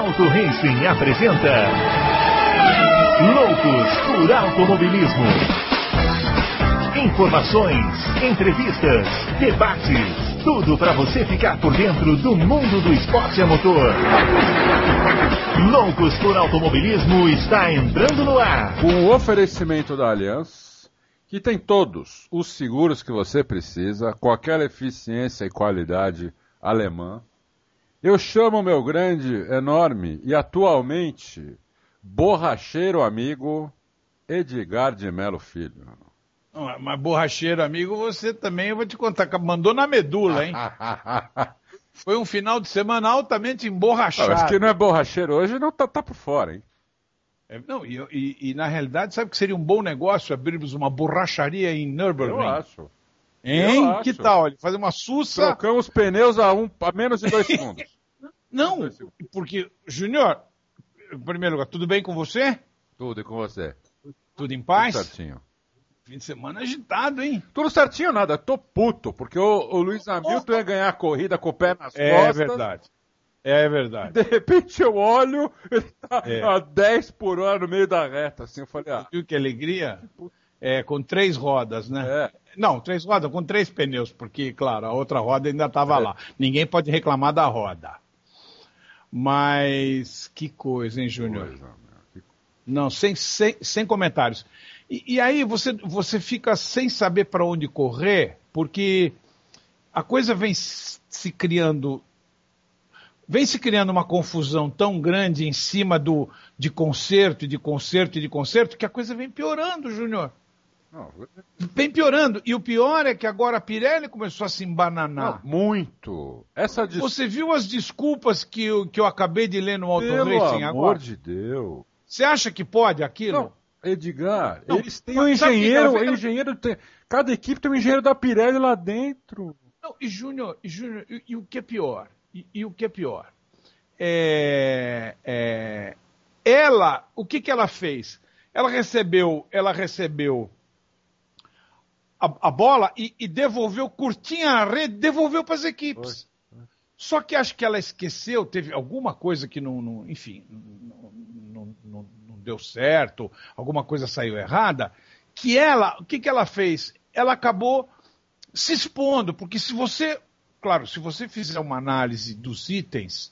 Auto Racing apresenta Loucos por Automobilismo. Informações, entrevistas, debates, tudo para você ficar por dentro do mundo do esporte a motor. Loucos por Automobilismo está entrando no ar. Com o oferecimento da Allianz, que tem todos os seguros que você precisa, com aquela eficiência e qualidade alemã. Eu chamo meu grande, enorme e atualmente borracheiro amigo Edgar de Melo Filho. Mas borracheiro amigo, você também, eu vou te contar, mandou na medula, hein? Foi um final de semana altamente emborrachado. Acho que não é borracheiro hoje, não tá por fora, hein? E na realidade, sabe que seria um bom negócio abrirmos uma borracharia em Nürburgring? Eu acho. Hein? Eu Que acho. tal? Fazer uma sussa... Trocamos pneus a menos de 2 segundos. Não, porque, Júnior, em primeiro lugar, tudo bem com você? Tudo e com você. Tudo em paz? Tudo certinho. Fim de semana agitado, hein? Tudo certinho nada, tô puto, porque o Luiz Hamilton ia ganhar a corrida com o pé nas É costas. verdade. É verdade. De repente eu olho, ele tá a 10 por hora no meio da reta, assim, eu falei, Viu que alegria? Com 3 rodas, né? É. Não, 3 rodas, com 3 pneus, porque, claro, a outra roda ainda estava lá. Ninguém pode reclamar da roda. Mas que coisa, hein, Júnior? Não, sem comentários. E aí você fica sem saber para onde correr, porque a coisa vem se criando uma confusão tão grande em cima de conserto, que a coisa vem piorando, Júnior. Vem piorando. E o pior é que agora a Pirelli começou a se embananar. Não, muito. Você viu as desculpas que eu acabei de ler no Auto Racing agora? Pelo amor de Deus. Você acha que pode aquilo? Não, Edgar, Não, eles têm um engenheiro, cada equipe tem um engenheiro da Pirelli lá dentro. Não, e Júnior, e o que é pior? E o que é pior? O que ela fez? Ela recebeu a bola e devolveu curtinha na rede, devolveu para as equipes. Só que acho que ela esqueceu, teve alguma coisa que não deu certo, alguma coisa saiu errada, o que ela fez? Ela acabou se expondo, porque se você fizer uma análise dos itens,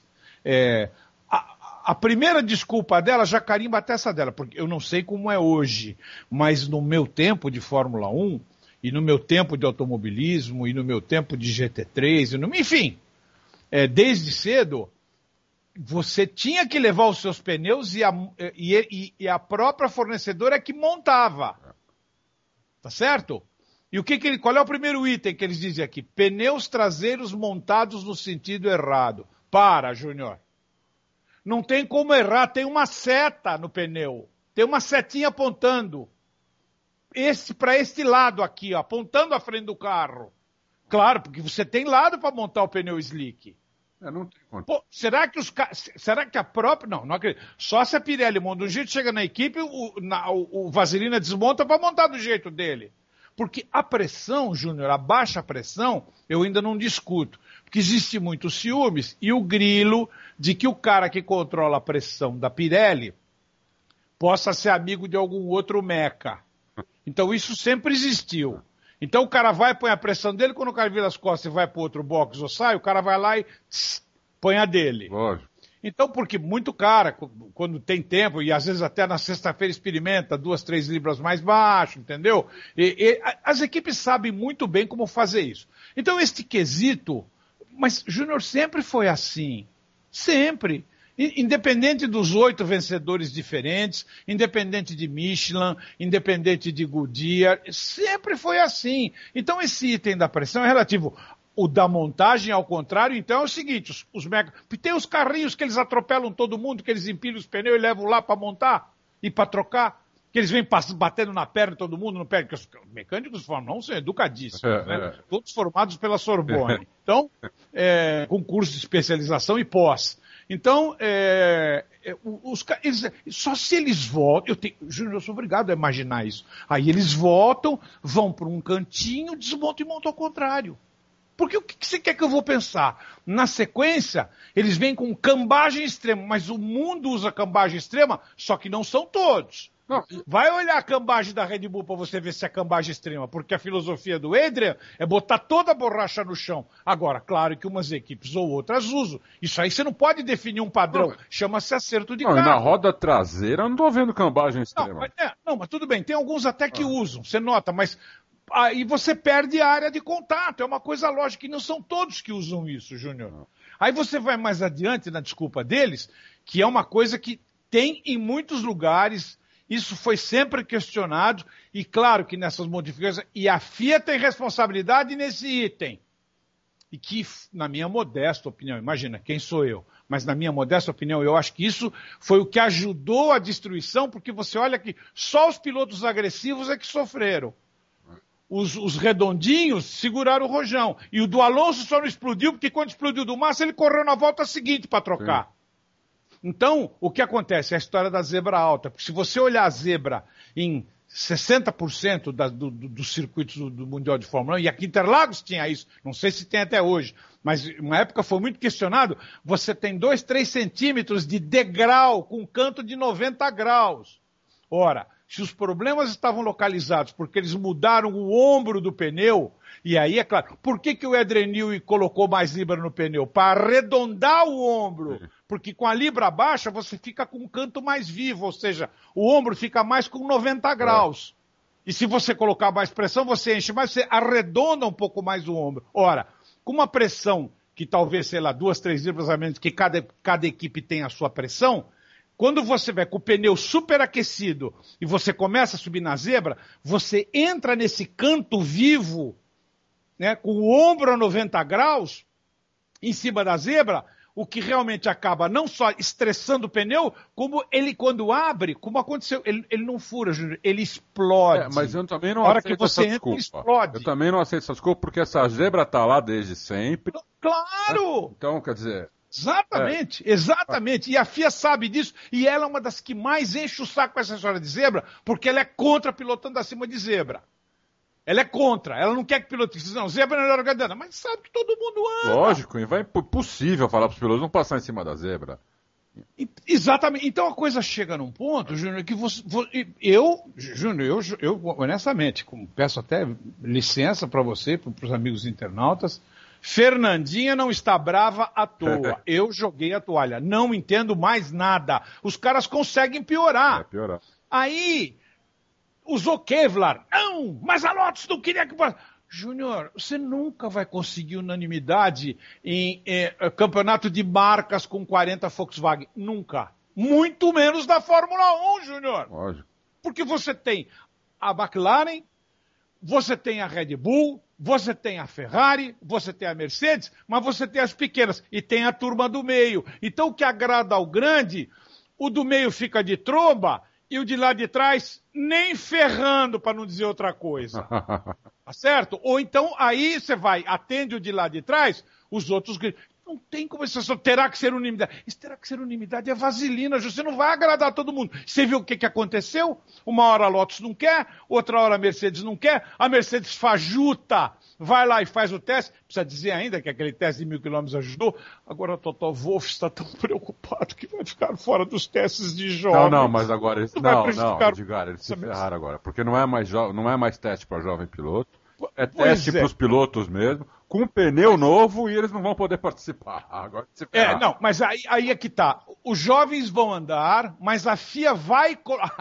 a primeira desculpa dela já carimba a testa dela, porque eu não sei como é hoje, mas no meu tempo de Fórmula 1, e no meu tempo de automobilismo, e no meu tempo de GT3, enfim, desde cedo, você tinha que levar os seus pneus e a própria fornecedora é que montava. Tá certo? E qual é o primeiro item que eles dizem aqui? Pneus traseiros montados no sentido errado. Para, Júnior. Não tem como errar, tem uma seta no pneu. Tem uma setinha apontando. Para este lado aqui, ó, apontando a frente do carro. Claro, porque você tem lado para montar o pneu slick. Não tem conta. Pô, será que a própria... Não acredito. Só se a Pirelli monta de um jeito, chega na equipe, o Vaselina desmonta para montar do jeito dele. Porque a pressão, Júnior, a baixa pressão, eu ainda não discuto. Porque existe muitos ciúmes e o grilo de que o cara que controla a pressão da Pirelli possa ser amigo de algum outro meca. Então isso sempre existiu. Então o cara vai, põe a pressão dele, quando o cara vira as costas e vai para outro box ou sai, o cara vai lá e põe a dele. Lógico. Então, porque muito cara, quando tem tempo, e às vezes até na sexta-feira experimenta 2, 3 libras mais baixo, entendeu? As equipes sabem muito bem como fazer isso. Então, este quesito, mas Júnior sempre foi assim. Sempre. Independente dos 8 vencedores diferentes, independente de Michelin, independente de Goodyear, sempre foi assim. Então, esse item da pressão é relativo. O da montagem, ao contrário, então é o seguinte, tem os carrinhos que eles atropelam todo mundo, que eles empilham os pneus e levam lá para montar e para trocar, que eles vêm batendo na perna de todo mundo, no pé, porque os mecânicos de Fórmula 1 são educadíssimos, né? Todos formados pela Sorbonne. Então, com curso de especialização e pós. Então, só se eles voltam, Júnior, eu sou obrigado a imaginar isso. Aí eles voltam, vão para um cantinho, desmontam e montam ao contrário. Porque o que você quer que eu vou pensar? Na sequência, eles vêm com cambagem extrema, mas o mundo usa cambagem extrema, só que não são todos. Não, Vai olhar a cambagem da Red Bull para você ver se é cambagem extrema, porque a filosofia do Adrian é botar toda a borracha no chão. Agora, claro que umas equipes ou outras usam. Isso aí você não pode definir um padrão. Chama-se acerto de carro. E na roda traseira eu não tô vendo cambagem extrema. Mas tudo bem, tem alguns até que usam, você nota, mas aí você perde a área de contato. É uma coisa lógica, e não são todos que usam isso, Júnior. Aí você vai mais adiante na desculpa deles, que é uma coisa que tem em muitos lugares. Isso foi sempre questionado, e claro que nessas modificações, e a FIA tem responsabilidade nesse item. E que, na minha modesta opinião, imagina, quem sou eu? Mas na minha modesta opinião, eu acho que isso foi o que ajudou a destruição, porque você olha que só os pilotos agressivos é que sofreram. Os redondinhos seguraram o rojão. E o do Alonso só não explodiu, porque quando explodiu do Massa, ele correu na volta seguinte para trocar. Sim. Então, o que acontece? É a história da zebra alta. Porque se você olhar a zebra em 60% dos circuitos do Mundial de Fórmula 1, e aqui em Interlagos tinha isso, não sei se tem até hoje, mas uma época foi muito questionado, você tem 2, 3 centímetros de degrau com canto de 90 graus. Ora, se os problemas estavam localizados porque eles mudaram o ombro do pneu, e aí é claro, por que o Adrian Newey colocou mais libra no pneu? Para arredondar o ombro. Porque com a libra baixa você fica com um canto mais vivo, ou seja, o ombro fica mais com 90 graus. E se você colocar mais pressão, você enche mais, você arredonda um pouco mais o ombro. Ora, com uma pressão que talvez, sei lá, 2, 3 libras a menos, que cada equipe tem a sua pressão, quando você vai com o pneu superaquecido e você começa a subir na zebra, você entra nesse canto vivo, né, com o ombro a 90 graus, em cima da zebra, o que realmente acaba não só estressando o pneu, como ele, quando abre, como aconteceu, ele não fura, Júnior, ele explode. Mas eu também não aceito aceito que você essa entra, desculpa. explode. Eu também não aceito essa desculpa, porque essa zebra tá lá desde sempre. Claro! Então, quer dizer... Exatamente. E a FIA sabe disso, e ela é uma das que mais enche o saco com essa história de zebra, porque ela é contra pilotando acima de zebra. Ela é contra, ela não quer que pilote diga, não, zebra não é organizada, mas sabe que todo mundo anda. Lógico, e vai impossível falar para os pilotos não passar em cima da zebra. Exatamente. Então a coisa chega num ponto, Júnior, que eu honestamente, peço até licença para você, para os amigos internautas, Fernandinha não está brava à toa. Eu joguei a toalha. Não entendo mais nada. Os caras conseguem piorar. Piorar. Aí, usou Kevlar. Não, mas a Lotus não queria que... Júnior, você nunca vai conseguir unanimidade em campeonato de marcas com 40 Volkswagen. Nunca. Muito menos da Fórmula 1, Júnior. Lógico. Porque você tem a McLaren, você tem a Red Bull, você tem a Ferrari, você tem a Mercedes, mas você tem as pequenas e tem a turma do meio. Então o que agrada ao grande, o do meio fica de tromba e o de lá de trás nem ferrando, para não dizer outra coisa. Tá certo? Ou então aí você vai, atende o de lá de trás, os outros... Não tem como isso só terá que ser unanimidade. Isso terá que ser unanimidade, é vaselina, você não vai agradar todo mundo. Você viu o que aconteceu? Uma hora a Lotus não quer, outra hora a Mercedes não quer, a Mercedes fajuta, vai lá e faz o teste. Precisa dizer ainda que aquele teste de 1.000 km ajudou. Agora o Toto Wolff está tão preocupado que vai ficar fora dos testes de jovens. Não, mas agora eles Edgar, eles se ferraram agora, porque não é mais teste para jovem piloto, é teste para os pilotos mesmo. Com um pneu novo e eles não vão poder participar. Agora se ferrar. Não, mas aí é que tá. Os jovens vão andar, mas a FIA vai...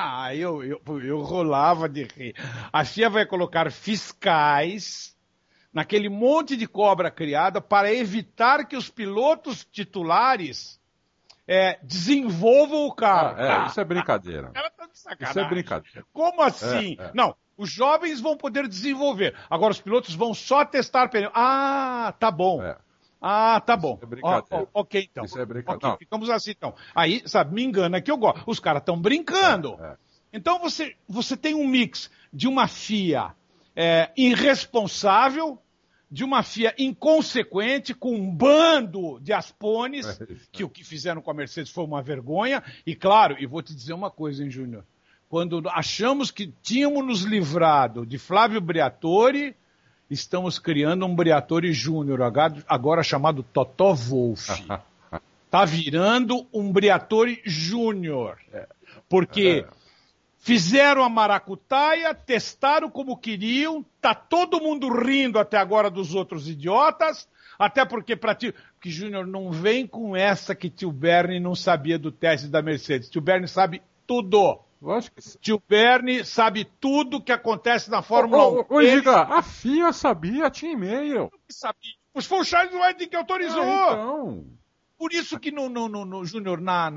eu rolava de rir. A FIA vai colocar fiscais naquele monte de cobra criada para evitar que os pilotos titulares desenvolvam o carro. Isso é brincadeira. Ela tá de sacanagem. Isso é brincadeira. Como assim? Não. Os jovens vão poder desenvolver. Agora os pilotos vão só testar pneu. Ah, tá bom. Tá bom. Isso é brincadeira. Ok, então. Isso é brincadeira. Okay, ficamos assim, então. Aí, sabe, me engana que eu gosto. Os caras estão brincando. Então você tem um mix de uma FIA irresponsável, de uma FIA inconsequente, com um bando de aspones, que o que fizeram com a Mercedes foi uma vergonha. E claro, e vou te dizer uma coisa, hein, Júnior? Quando achamos que tínhamos nos livrado de Flávio Briatore, estamos criando um Briatore Júnior, agora chamado Totó Wolff. Tá virando um Briatore Júnior. Porque fizeram a maracutaia, testaram como queriam, tá todo mundo rindo até agora dos outros idiotas, até porque que Júnior não vem com essa que tio Bernie não sabia do teste da Mercedes. Tio Bernie sabe tudo. Lógico que sim. Tio Bernie sabe tudo que acontece na Fórmula 1. Ô, Giga, a FIA sabia, tinha e-mail. Sabia. Mas foi o Charles Whiting que autorizou. Então. Por isso que no Júnior,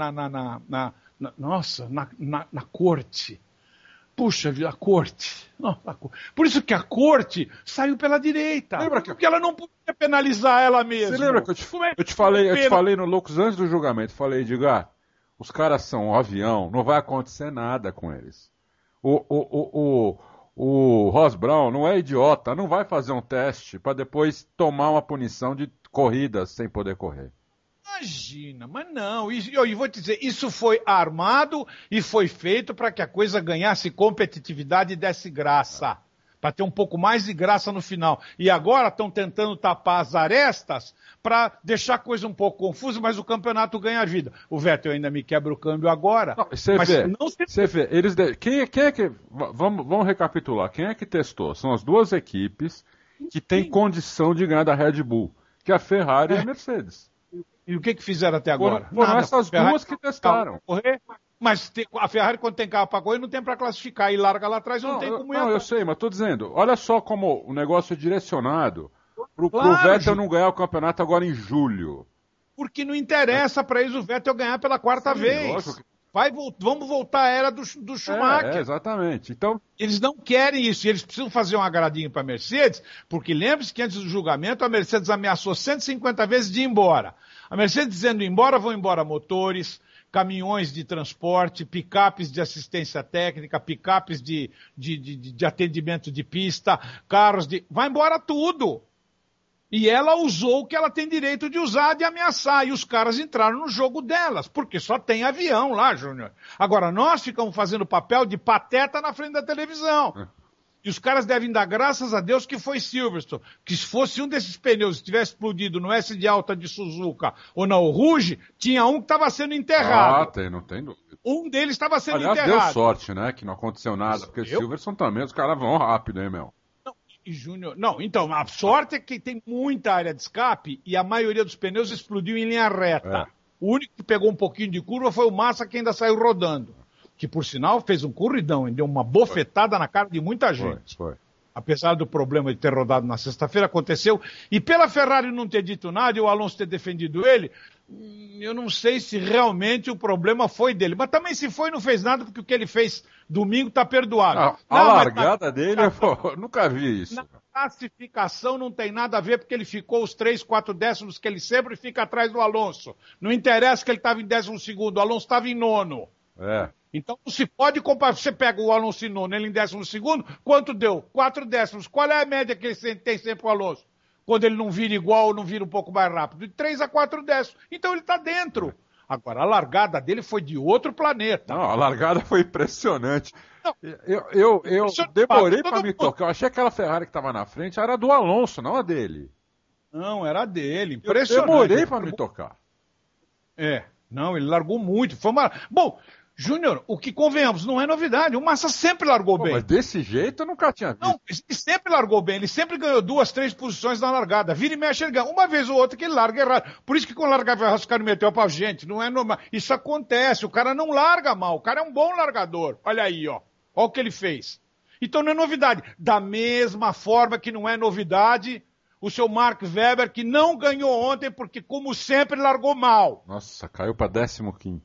na corte. Puxa vida, a corte. Por isso que a corte saiu pela direita. Lembra porque ela não podia penalizar ela mesma. Você lembra que eu te falei no Loucos antes do julgamento? Falei, Edgar, os caras são um avião, não vai acontecer nada com eles. O Ross Brown não é idiota, não vai fazer um teste para depois tomar uma punição de corridas sem poder correr. Imagina, mas não, e vou te dizer, isso foi armado e foi feito para que a coisa ganhasse competitividade e desse graça, para ter um pouco mais de graça no final. E agora estão tentando tapar as arestas para deixar a coisa um pouco confusa, mas o campeonato ganha vida. O Vettel ainda me quebra o câmbio agora. Você vê, quem é que, vamos recapitular, quem é que testou? São as duas equipes que têm condição de ganhar da Red Bull, que é a Ferrari e a Mercedes. E o que fizeram até agora? Foram essas duas que testaram. Correr, mas a Ferrari, quando tem carro para correr, não tem para classificar. E larga lá atrás, não tem como ir. Não, eu sei, mas estou dizendo, olha só como o negócio é direcionado pro Vettel não ganhar o campeonato agora em julho. Porque não interessa para eles o Vettel ganhar pela quarta vez. Vamos voltar à era do Schumacher. Exatamente. Então, eles não querem isso. E eles precisam fazer um agradinho para a Mercedes, porque lembre-se que antes do julgamento a Mercedes ameaçou 150 vezes de ir embora. A Mercedes dizendo vão embora motores, caminhões de transporte, picapes de assistência técnica, picapes de atendimento de pista, carros de... Vai embora tudo. E ela usou o que ela tem direito de usar, de ameaçar. E os caras entraram no jogo delas, porque só tem avião lá, Júnior. Agora, nós ficamos fazendo papel de pateta na frente da televisão. E os caras devem dar graças a Deus que foi Silverstone. Que se fosse um desses pneus que tivesse explodido no S de alta de Suzuka ou na Rouge, tinha um que estava sendo enterrado. Não tem dúvida. Um deles estava sendo enterrado. Aliás, deu sorte, né? Que não aconteceu nada. Porque Silverstone também, os caras vão rápido, hein, meu? E Júnior... Não, então, a sorte é que tem muita área de escape e a maioria dos pneus explodiu em linha reta. O único que pegou um pouquinho de curva foi o Massa, que ainda saiu rodando. Que, por sinal, fez um corridão e deu uma bofetada na cara de muita gente. Foi. Apesar do problema de ter rodado na sexta-feira, aconteceu. E pela Ferrari não ter dito nada e o Alonso ter defendido ele, eu não sei se realmente o problema foi dele. Mas também se foi, não fez nada, porque o que ele fez domingo está perdoado. A largada dele, eu nunca vi isso. Na classificação não tem nada a ver, porque ele ficou os 3, 4 décimos que ele sempre fica atrás do Alonso. Não interessa que ele estava em 12º, o Alonso estava em 9º. Então não se pode comparar. Você pega o Alonso em 9º, ele em 12º, quanto deu? 4 décimos. Qual é a média que ele tem sempre o Alonso? Quando ele não vira igual ou não vira um pouco mais rápido? De 3 a 4 décimos. Então ele está dentro. Agora, a largada dele foi de outro planeta. Não, a largada foi impressionante. Eu demorei para me tocar. Eu achei que aquela Ferrari que estava na frente era do Alonso, não a dele. Não, era dele. Impressionante. Eu demorei para me tocar. Não, ele largou muito. Foi uma... Bom, Júnior, o que convenhamos, não é novidade. O Massa sempre largou bem. Mas desse jeito eu nunca tinha visto. Não, ele sempre largou bem. Ele sempre ganhou 2, 3 posições na largada. Vira e mexe, ele ganha. Uma vez ou outra que ele larga errado. Por isso que quando largava errado, os caras meteu pra gente. Não é normal. Isso acontece. O cara não larga mal. O cara é um bom largador. Olha aí, ó. Olha o que ele fez. Então não é novidade. Da mesma forma que não é novidade o seu Mark Webber, que não ganhou ontem, porque, como sempre, largou mal. Nossa, caiu pra 15º.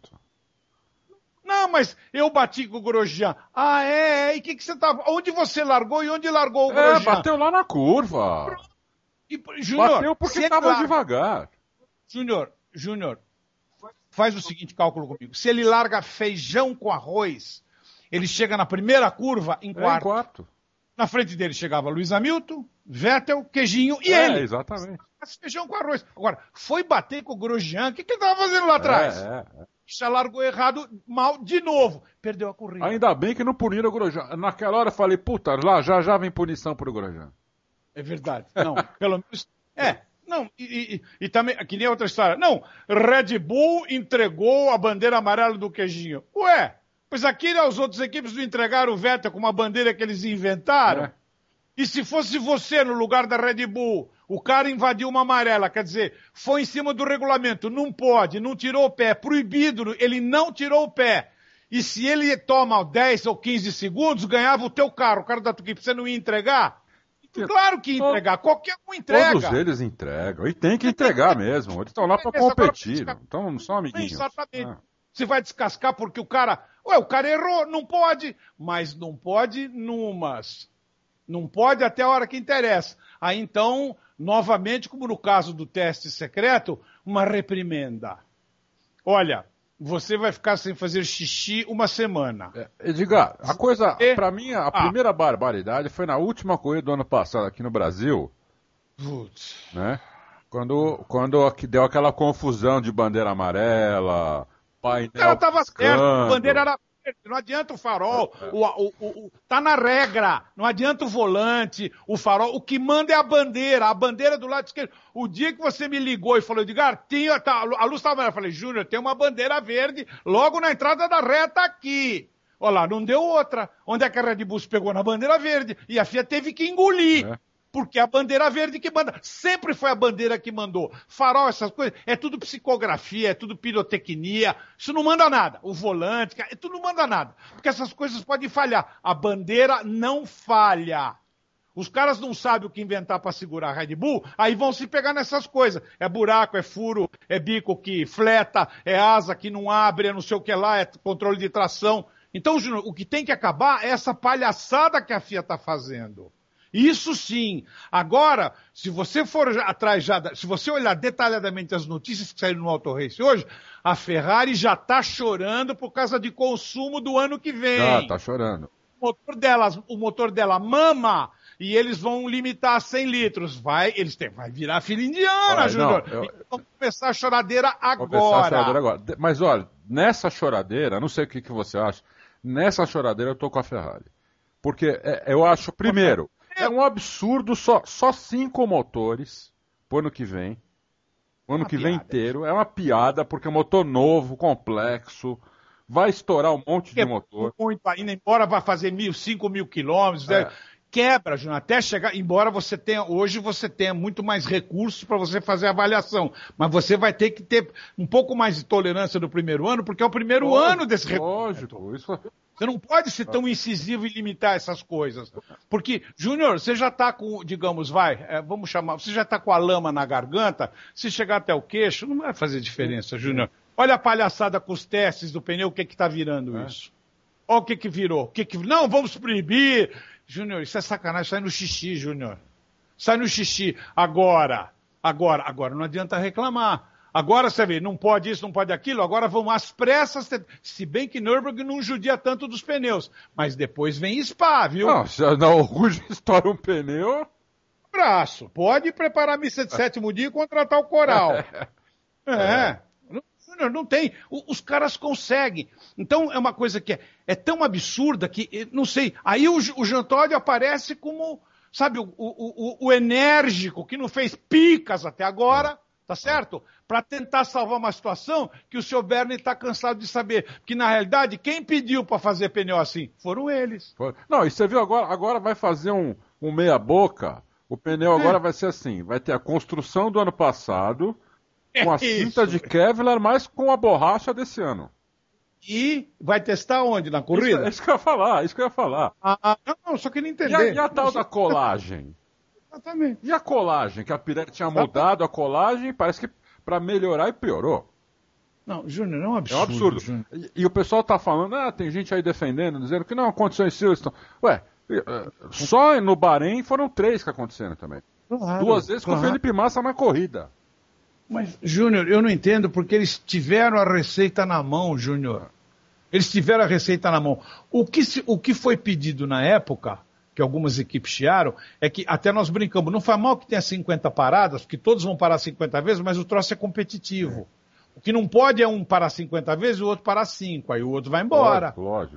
Não, mas eu bati com o Grosjean. E o que você tava... Onde você largou e onde largou o Grosjean? Bateu lá na curva. Júnior, bateu porque tava devagar. Júnior, faz o seguinte cálculo comigo. Se ele larga feijão com arroz, ele chega na primeira curva em quarto. Na frente dele chegava Lewis Hamilton, Vettel, Queijinho e ele. Exatamente. Feijão com arroz. Agora, foi bater com o Grosjean. O que ele tava fazendo lá atrás? Já largou errado, mal, de novo. Perdeu a corrida. Ainda bem que não puniram o Grosjean. Naquela hora eu falei, puta, lá já vem punição pro Grosjean. É verdade. Não, pelo menos. Não, e também, que nem outra história. Não, Red Bull entregou a bandeira amarela do queijinho. Ué, pois aqui né, as outras equipes não entregaram o Vettel com uma bandeira que eles inventaram. É. E se fosse você no lugar da Red Bull, o cara invadiu uma amarela, quer dizer, foi em cima do regulamento, não pode, não tirou o pé, proibido, ele não tirou o pé. E se ele toma 10 ou 15 segundos, ganhava o teu carro, o cara da tua equipe, você não ia entregar? Claro que ia entregar, qualquer um entrega. Todos eles entregam, e tem que entregar mesmo. Eles estão lá para competir, não são amiguinhos. Exatamente. Você vai descascar porque o cara errou, não pode, mas não pode numas. Não pode até a hora que interessa. Aí então, novamente, como no caso do teste secreto, uma reprimenda. Olha, você vai ficar sem fazer xixi uma semana. Edgar, a coisa, pra mim, a primeira barbaridade foi na última corrida do ano passado aqui no Brasil. Putz. Né? Quando deu aquela confusão de bandeira amarela, painel. O cara tava piscando. certo, a bandeira era verde, não adianta o farol, tá na regra, não adianta o volante, o farol, o que manda é a bandeira do lado esquerdo. O dia que você me ligou e falou, Edgar, a luz estava amarela, eu falei, Júnior, tem uma bandeira verde logo na entrada da reta aqui. Olha lá, não deu outra. Onde é que a Red Bull pegou na bandeira verde? E a FIA teve que engolir. Porque é a bandeira verde que manda. Sempre foi a bandeira que mandou. Farol, essas coisas, é tudo psicografia, é tudo pirotecnia. Isso não manda nada. O volante, tudo não manda nada. Porque essas coisas podem falhar. A bandeira não falha. Os caras não sabem o que inventar para segurar a Red Bull, aí vão se pegar nessas coisas. É buraco, é furo, é bico que fleta, é asa que não abre, é não sei o que lá, é controle de tração. Então, Júnior, o que tem que acabar é essa palhaçada que a FIA está fazendo. Isso sim. Agora, se você for atrás se você olhar detalhadamente as notícias que saíram no Auto Race hoje, a Ferrari já está chorando por causa de consumo do ano que vem. Já está chorando. O motor dela mama e eles vão limitar a 100 litros. Vai virar filha indiana, Júnior. Vamos começar a choradeira agora. Mas olha, nessa choradeira, não sei o que você acha, nessa choradeira eu tô com a Ferrari. Porque eu acho, primeiro, é um absurdo só 5 motores pro ano que vem. O ano que vem inteiro. É uma piada, porque é um motor novo, complexo, vai estourar um monte de motor. Muito ainda, embora vá fazer 5.000 quilômetros, quebra, Júnior, até chegar, embora hoje você tenha muito mais recursos para você fazer a avaliação, mas você vai ter que ter um pouco mais de tolerância no primeiro ano, porque é o primeiro ano desse recurso. Lógico, Você não pode ser tão incisivo e limitar essas coisas. Porque, Júnior, você já está com, digamos, vamos chamar, você já está com a lama na garganta, se chegar até o queixo, não vai fazer diferença, Júnior. Olha a palhaçada com os testes do pneu, o que está virando isso? Olha o que virou. Não, vamos proibir. Júnior, isso é sacanagem, sai no xixi, Júnior. Sai no xixi. Agora, não adianta reclamar. Agora, você vê, não pode isso, não pode aquilo, agora vão às pressas, se bem que Nürburgring não judia tanto dos pneus, mas depois vem Spa, viu? Não, se a Ruge estoura um pneu... Braço, pode preparar a missa de sétimo dia e contratar o coral. Não tem. Os caras conseguem. Então, é uma coisa que é tão absurda que, não sei, aí o Jean Todt aparece como, sabe, o enérgico que não fez picas até agora, tá certo? Para tentar salvar uma situação que o seu Bernie está cansado de saber. Que, na realidade, quem pediu para fazer pneu assim? Foram eles. Não, e você viu agora vai fazer um meia-boca, o pneu agora vai ser assim, vai ter a construção do ano passado... Com a cinta de Kevlar, mas com a borracha desse ano. E vai testar onde? Na corrida? Isso que eu ia falar. Não, só queria entender. E a tal da colagem? Exatamente. E a colagem? Que a Pirelli tinha mudado a colagem, parece que para melhorar e piorou. Não, Júnior, é um absurdo. É um absurdo. E o pessoal tá falando, tem gente aí defendendo, dizendo que não, aconteceu em Silverstone. Ué, só no Bahrein foram 3 que aconteceram também. Claro, 2 vezes com o Felipe Massa na corrida. Mas, Júnior, eu não entendo porque eles tiveram a receita na mão, Júnior. Eles tiveram a receita na mão. O que foi pedido na época, que algumas equipes chiaram, é que até nós brincamos, não faz mal que tenha 50 paradas, porque todos vão parar 50 vezes, mas o troço é competitivo. O que não pode é um parar 50 vezes e o outro parar 5, aí o outro vai embora. Lógico.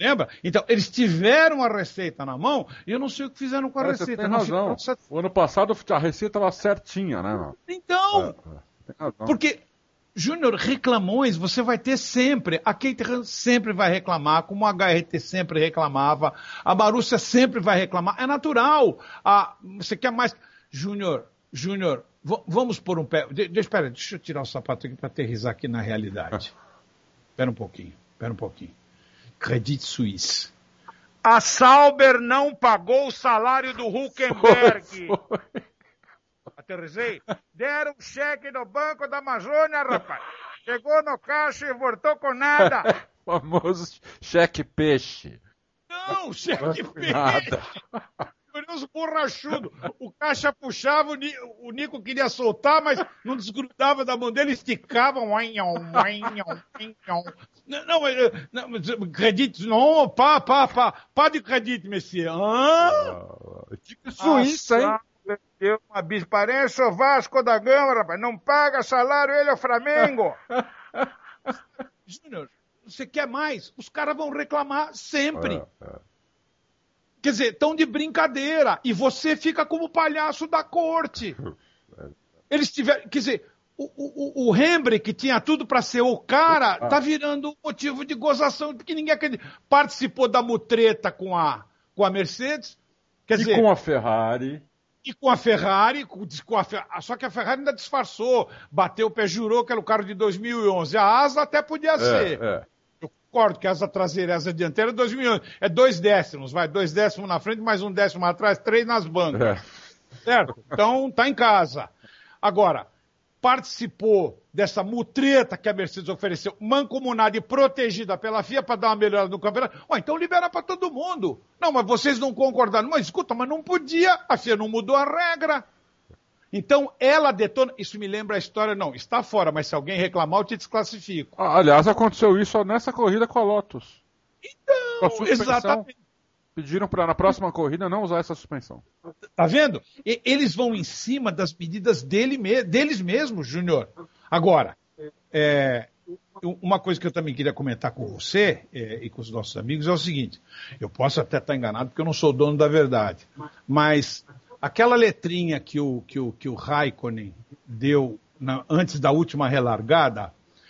Lembra? Então, eles tiveram a receita na mão e eu não sei o que fizeram com a Você receita. tem razão. O ano passado a receita estava certinha, né? Então, tem razão. porque, Júnior, reclamões você vai ter sempre. A Kate sempre vai reclamar, como a HRT sempre reclamava, a Marúcia sempre vai reclamar. É natural. Você quer mais... Júnior, vamos pôr um pé... Espera, deixa eu tirar o sapato aqui para aterrissar aqui na realidade. Espera um pouquinho. Credit Suisse. A Sauber não pagou o salário do Huckenberg. Aterrissei. Deram um cheque no Banco da Amazônia, rapaz. Chegou no caixa e voltou com nada. Famoso cheque peixe. Não, cheque peixe. Nada. Curioso borrachudo. O caixa puxava, o Nico queria soltar, mas não desgrudava da mão dele, esticava. Não, acredite, não, pá de acredite, Messias. Tipo Suíça, hein? Deu uma bis, parece o Vasco da Gama, rapaz. Não paga salário, ele é o Flamengo. Júnior, você quer mais? Os caras vão reclamar sempre. Quer dizer, estão de brincadeira. E você fica como palhaço da corte. Eles tiveram. Quer dizer, o Hembre, que tinha tudo para ser o cara, tá virando motivo de gozação, porque ninguém acredita. Participou da mutreta com a Mercedes. Quer dizer, com a Ferrari. E com a Ferrari, só que a Ferrari ainda disfarçou, bateu o pé, jurou que era o carro de 2011. A asa até podia ser. Eu concordo que a asa traseira e a asa dianteira é 2011. É 2 décimos, 2 décimos na frente, mais 1 décimo atrás, 3 nas bancas. Certo? Então, tá em casa. Agora, participou dessa mutreta que a Mercedes ofereceu, mancomunada e protegida pela FIA para dar uma melhorada no campeonato. Então libera para todo mundo. Não, mas vocês não concordaram. Mas escuta, mas não podia, a FIA não mudou a regra. Então ela detona, isso me lembra a história, não, está fora, mas se alguém reclamar eu te desclassifico. Aliás, aconteceu isso nessa corrida com a Lotus. Então, exatamente. Pediram para na próxima corrida não usar essa suspensão. Tá vendo? Eles vão em cima das medidas deles mesmos, Júnior. Agora, uma coisa que eu também queria comentar com você e com os nossos amigos é o seguinte: eu posso até estar enganado porque eu não sou dono da verdade, mas aquela letrinha que o Raikkonen deu antes da última relargada,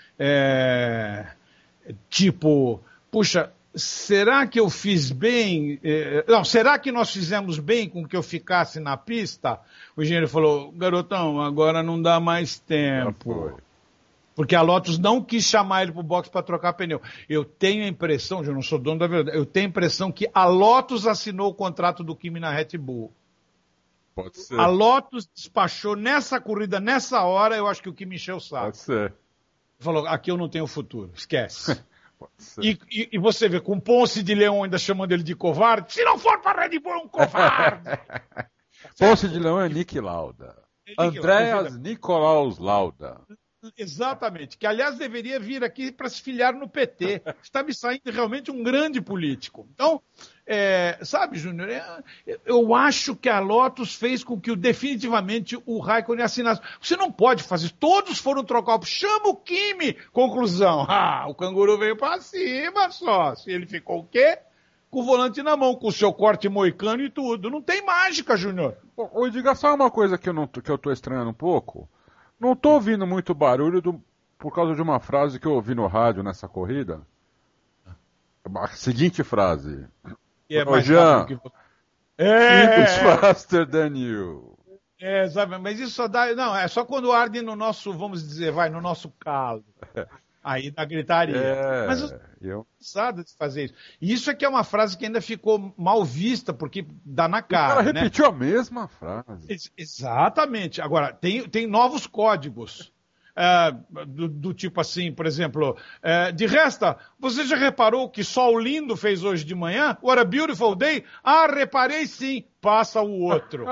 tipo, puxa, será que eu fiz bem? Não, será que nós fizemos bem com que eu ficasse na pista? O engenheiro falou, garotão, agora não dá mais tempo. Porque a Lotus não quis chamar ele para o box para trocar pneu. Eu tenho a impressão, eu não sou dono da verdade, eu tenho a impressão que a Lotus assinou o contrato do Kimi na Red Bull. Pode ser. A Lotus despachou nessa corrida, nessa hora, eu acho que o Kimi encheu o saco. Pode ser. Falou, aqui eu não tenho futuro, esquece. E você vê, com Ponce de Leão ainda chamando ele de covarde, se não for para Red Bull é um covarde. Ponce de Leão é Nick Lauda. Andreas Nicolaus Lauda. Exatamente, que aliás deveria vir aqui para se filiar no PT. Está me saindo realmente um grande político. Então, sabe, Júnior, eu acho que a Lotus fez com que definitivamente o Raikkonen assinasse. Você não pode fazer, todos foram trocar, chama o Kimi. Conclusão, o canguru veio para cima só. Se ele ficou o quê? Com o volante na mão, com o seu corte moicano e tudo. Não tem mágica, Júnior. Ô, diga só uma coisa que eu tô estranhando um pouco. Não tô ouvindo muito barulho por causa de uma frase que eu ouvi no rádio nessa corrida. A seguinte frase. Ô, Jean, it's faster than you. Sabe, mas isso só dá... Não, é só quando arde no nosso, vamos dizer, no nosso calo. Aí dá gritaria. Mas eu cansado de fazer isso. E isso aqui é uma frase que ainda ficou mal vista, porque dá na cara. O cara repetiu a mesma frase. Exatamente. Agora, tem novos códigos. Do tipo assim, por exemplo, de resta, você já reparou que sol lindo fez hoje de manhã? What a beautiful day? Reparei sim. Passa o outro.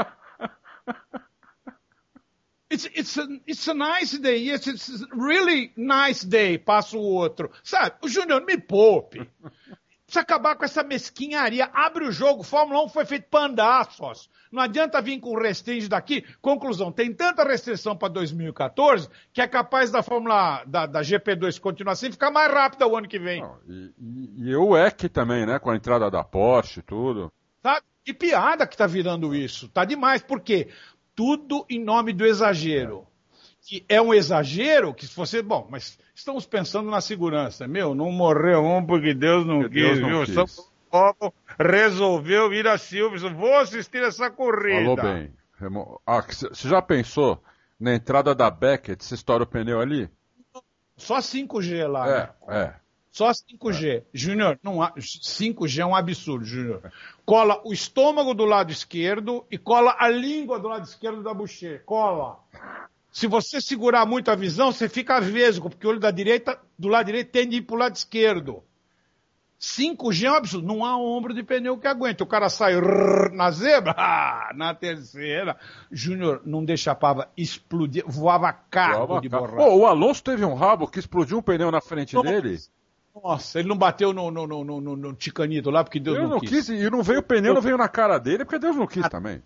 It's a nice day. Yes, it's a really nice day. Passa o outro. Sabe, o Júnior, me poupe. Precisa acabar com essa mesquinharia. Abre o jogo. Fórmula 1 foi feito para andar, sócio. Não adianta vir com restringe daqui. Conclusão, tem tanta restrição para 2014 que é capaz da Fórmula da GP2 continuar assim ficar mais rápida o ano que vem. Não, e o EC também, né? Com a entrada da Porsche e tudo. Tá? Que piada que tá virando isso. Tá demais. Por quê? Tudo em nome do exagero. Que é um exagero que se você... Bom, mas estamos pensando na segurança. Não morreu um porque Deus não quis, Deus não viu? quis. São Paulo resolveu ir a Silverstone. Vou assistir essa corrida. Falou bem. Você já pensou na entrada da Beckett, se estoura o pneu ali? Só 5G lá. Né? Só 5G. Júnior, 5G é um absurdo, Júnior. Cola o estômago do lado esquerdo e cola a língua do lado esquerdo da bochecha. Cola. Se você segurar muito a visão, você fica vesgo, porque o olho do lado direito tende a ir para o lado esquerdo. 5G é um absurdo. Não há ombro de pneu que aguente. O cara sai na zebra, na terceira. Júnior, não deixava explodir, voava carro de borracha. O Alonso teve um rabo que explodiu um pneu na frente dele. Nossa, ele não bateu no Ticanito lá, porque Deus não quis. E não veio o pneu, não veio na cara dele, porque Deus não quis também.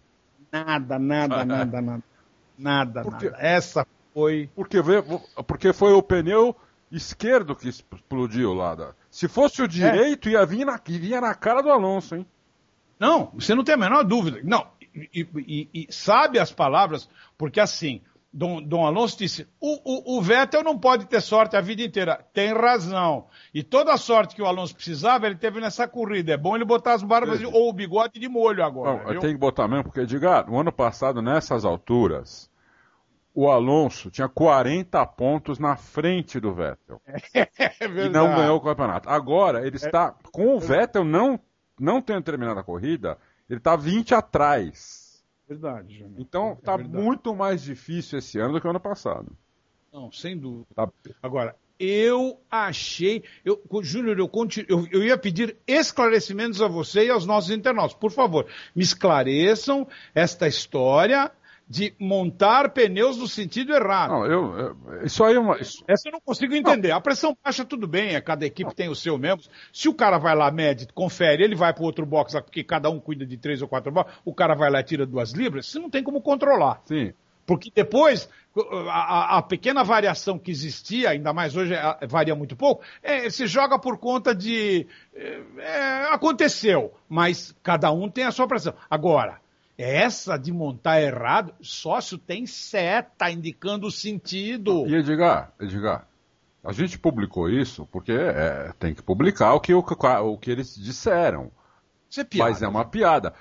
Nada. Essa foi... Porque foi o pneu esquerdo que explodiu lá. Se fosse o direito, ia vir na cara do Alonso, hein? Não, você não tem a menor dúvida. Não, e sabe as palavras, porque assim, Dom Alonso disse, o Vettel não pode ter sorte a vida inteira. Tem razão. E toda a sorte que o Alonso precisava, ele teve nessa corrida. É bom ele botar as barbas ou o bigode de molho agora. Não, tem que botar mesmo, porque, Edgar, no ano passado, nessas alturas, o Alonso tinha 40 pontos na frente do Vettel. É verdade. E não ganhou o campeonato. Agora, ele está, com o Vettel não tendo terminado a corrida, ele está 20 atrás. Verdade, Júnior. Então, está muito mais difícil esse ano do que o ano passado. Não, sem dúvida. Tá. Agora, eu achei... Júnior, eu ia pedir esclarecimentos a você e aos nossos internautas. Por favor, me esclareçam esta história de montar pneus no sentido errado. Não, isso aí é uma... Essa eu não consigo entender. A pressão baixa, tudo bem, cada equipe tem o seu membro. Se o cara vai lá, mede, confere, ele vai para o outro box, porque cada um cuida de 3 ou 4 boxes, o cara vai lá e tira 2 libras, você não tem como controlar. Sim. Porque depois, a pequena variação que existia, ainda mais hoje varia muito pouco, se joga por conta de... aconteceu, mas cada um tem a sua pressão. Agora, essa de montar errado, sócio tem seta indicando o sentido. E Edgar, a gente publicou isso porque tem que publicar o que eles disseram. Isso é piada. Mas é uma piada.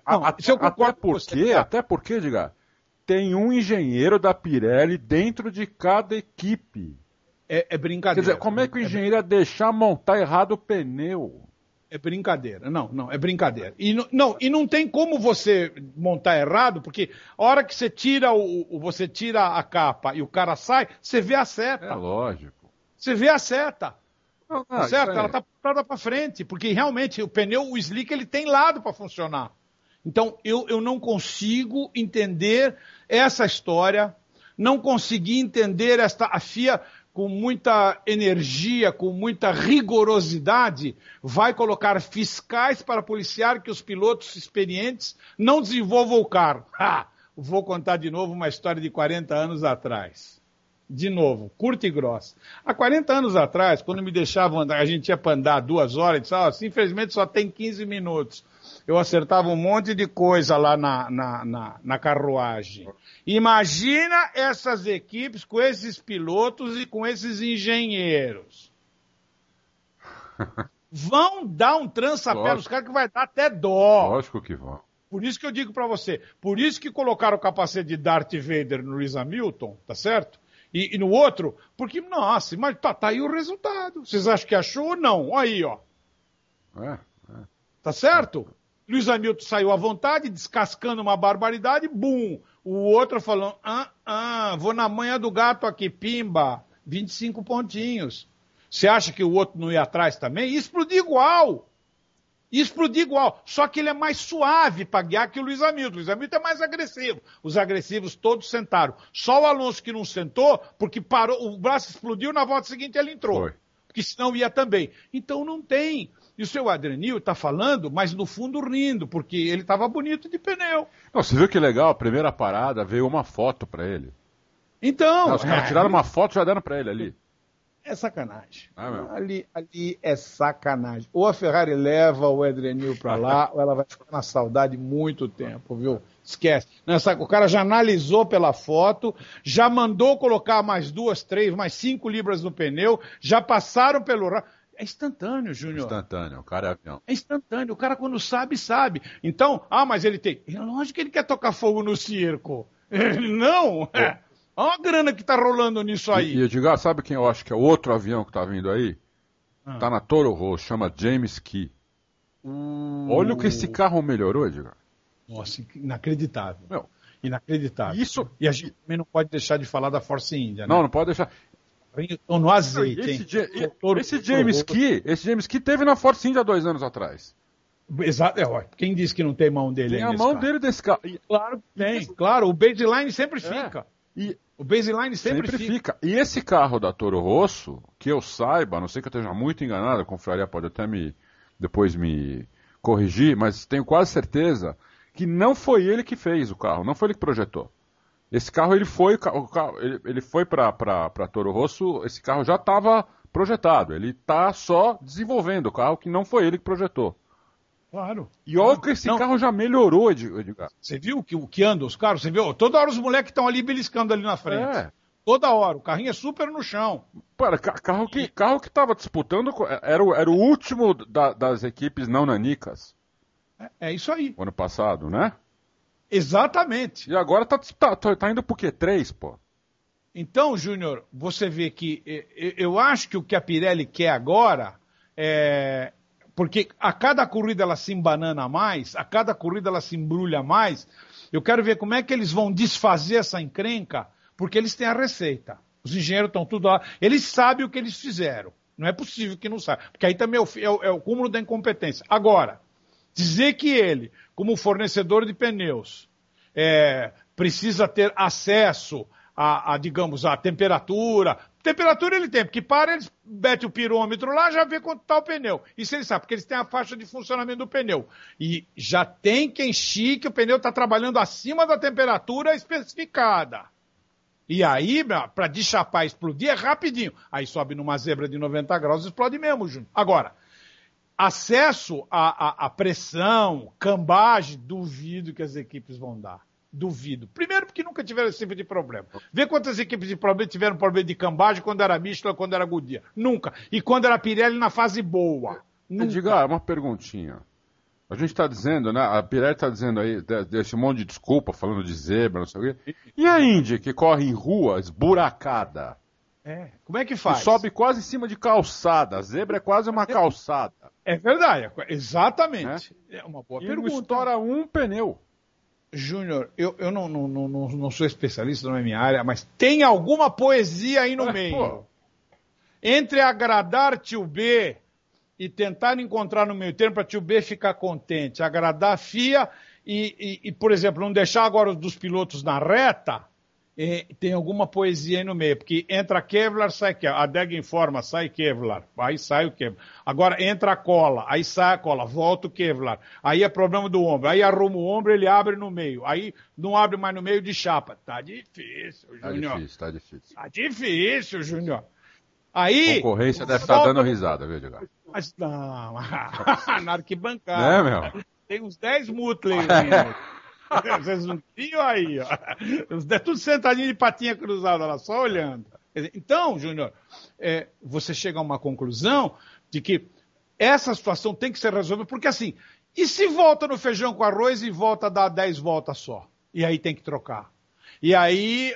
Até porque, Edgar, tem um engenheiro da Pirelli dentro de cada equipe. É brincadeira. Quer dizer, como é que o engenheiro ia deixar montar errado o pneu? É brincadeira. Não, é brincadeira. E não tem como você montar errado, porque a hora que você tira a capa e o cara sai, você vê a seta. É lógico. Você vê a seta. Não, certo? Ela está apontada para frente, porque realmente o pneu, o slick, ele tem lado para funcionar. Então, eu não consigo entender essa história, não consegui entender a FIA com muita energia, com muita rigorosidade, vai colocar fiscais para policiar que os pilotos experientes não desenvolvam o carro. Vou contar de novo uma história de 40 anos atrás. De novo, curta e grossa. Há 40 anos atrás, quando me deixavam andar, a gente ia para andar 2 horas, e disse, infelizmente só tem 15 minutos. Eu acertava um monte de coisa lá na carruagem. Imagina essas equipes com esses pilotos e com esses engenheiros. Vão dar um trança-pé nos caras que vai dar até dó. Lógico que vão. Por isso que eu digo para você, por isso que colocaram o capacete de Darth Vader no Lewis Hamilton, tá certo? E no outro, porque, nossa, mas tá aí o resultado. Vocês acham que achou ou não? Aí, ó. Tá certo? Lewis Hamilton saiu à vontade, descascando uma barbaridade, bum! O outro falando, vou na manha do gato aqui, pimba, 25 pontinhos. Você acha que o outro não ia atrás também? Ia explodir igual. Só que ele é mais suave para guiar que o Lewis Hamilton. O Lewis Hamilton é mais agressivo. Os agressivos todos sentaram. Só o Alonso que não sentou, porque parou, o braço explodiu, na volta seguinte ele entrou. Foi. Porque senão ia também. Então não tem E o seu Adrian Newey está falando, mas no fundo rindo, porque ele estava bonito de pneu. Não, você viu que legal? A primeira parada veio uma foto para ele. Então... Os caras tiraram uma foto e já deram para ele ali. É sacanagem. Meu. Ali é sacanagem. Ou a Ferrari leva o Adrian Newey para lá, ou ela vai ficar na saudade muito tempo, viu? Esquece. O cara já analisou pela foto, já mandou colocar mais 2, 3, mais 5 libras no pneu, já passaram pelo... É instantâneo, Júnior. Instantâneo, o cara é avião. É instantâneo. O cara quando sabe, sabe. Então, mas ele tem... Lógico que ele quer tocar fogo no circo. Não! Olha a grana que tá rolando nisso aí. E Edgar, sabe quem eu acho que é o outro avião que tá vindo aí? Tá na Toro Rosso, chama James Key. Olha o que esse carro melhorou, Edgar. Nossa, inacreditável. Meu, inacreditável. Isso... E a gente também não pode deixar de falar da Force India, né? Não pode deixar. Estão no azeite, hein? Esse James Key teve na Force India 2 anos atrás. Exato. Quem disse que não tem mão dele tem aí a mão dele desse carro. Claro que tem. Claro, o baseline sempre fica. O baseline sempre fica. E esse carro da Toro Rosso, que eu saiba, a não sei que eu esteja muito enganado, a confraria pode até depois me corrigir, mas tenho quase certeza que não foi ele que fez o carro, não foi ele que projetou. Esse carro, ele foi para Toro Rosso, esse carro já estava projetado, ele está só desenvolvendo o carro, que não foi ele que projetou. Claro. E olha que esse carro já melhorou, Edgar. Você viu o que anda os carros? Você viu? Toda hora os moleques estão ali beliscando ali na frente. Toda hora. O carrinho é super no chão. Cara, carro que estava disputando era o último das equipes não nanicas. É isso aí. O ano passado, né? Exatamente. E agora tá indo pro Q3, pô. Então, Júnior, você vê que eu acho que o que a Pirelli quer agora é... Porque a cada corrida ela se embanana mais, a cada corrida ela se embrulha mais. Eu quero ver como é que eles vão desfazer essa encrenca, porque eles têm a receita. Os engenheiros estão tudo lá. Eles sabem o que eles fizeram. Não é possível que não saibam. Porque aí também é o cúmulo da incompetência. Agora, dizer que ele, como fornecedor de pneus, precisa ter acesso digamos, a temperatura. Temperatura ele tem, porque eles mete o pirômetro lá, já vê quanto está o pneu. Isso ele sabe, porque eles têm a faixa de funcionamento do pneu. E já tem quem chique, o pneu está trabalhando acima da temperatura especificada. E aí, para deschapar e explodir, é rapidinho. Aí sobe numa zebra de 90 graus e explode mesmo, Júnior. Agora, acesso à pressão, cambagem, duvido que as equipes vão dar. Duvido. Primeiro porque nunca tiveram esse tipo de problema. Vê quantas equipes de problema tiveram problema de cambagem quando era Michelin, quando era Goodyear. Nunca. E quando era Pirelli na fase boa. Edgar, uma perguntinha. A gente está dizendo, né? A Pirelli está dizendo aí, desse monte de desculpa, falando de zebra, não sei o quê. E a Indy, que corre em rua esburacada? Como é que faz? E sobe quase em cima de calçada. A zebra é quase uma calçada. É verdade. Exatamente. É uma boa pergunta. E não estoura um pneu. Júnior, eu não sou especialista, não é minha área, mas tem alguma poesia aí no meio. Pô. Entre agradar tio B e tentar encontrar no meio termo para tio B ficar contente, agradar a FIA e, por exemplo, não deixar agora os dos pilotos na reta, tem alguma poesia aí no meio, porque entra Kevlar, sai Kevlar, a DEG informa, sai Kevlar, aí sai o Kevlar. Agora entra a cola, aí sai a cola, volta o Kevlar, aí é problema do ombro, aí arruma o ombro, ele abre no meio, aí não abre mais no meio de chapa. Tá difícil, Júnior. Tá difícil. Tá difícil, Júnior. Aí... A concorrência deve estar dando risada, viu, Edgar? Mas não, na arquibancada. Meu? Tem uns 10 Mutley vocês não viram aí, ó. Tudo sentadinho de patinha cruzada lá, só olhando. Então, Júnior, você chega a uma conclusão de que essa situação tem que ser resolvida, porque assim, e se volta no feijão com arroz e volta a dar 10 voltas só? E aí tem que trocar. E aí,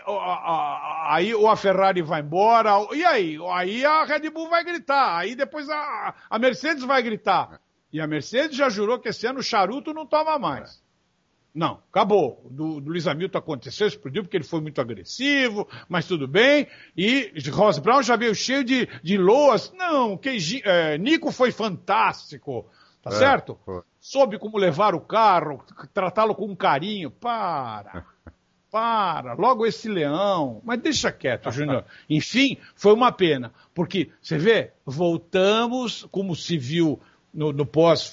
ou a Ferrari vai embora, e aí? Aí a Red Bull vai gritar, aí depois a Mercedes vai gritar. E a Mercedes já jurou que esse ano o charuto não toma mais. Não, acabou. Do Lewis Hamilton aconteceu, explodiu porque ele foi muito agressivo, mas tudo bem. E Ross Brown já veio cheio de loas. Não, Nico foi fantástico, tá certo? Foi. Soube como levar o carro, tratá-lo com carinho. Para, logo esse leão. Mas deixa quieto, Júnior. Enfim, foi uma pena, porque, você vê, voltamos, como se viu no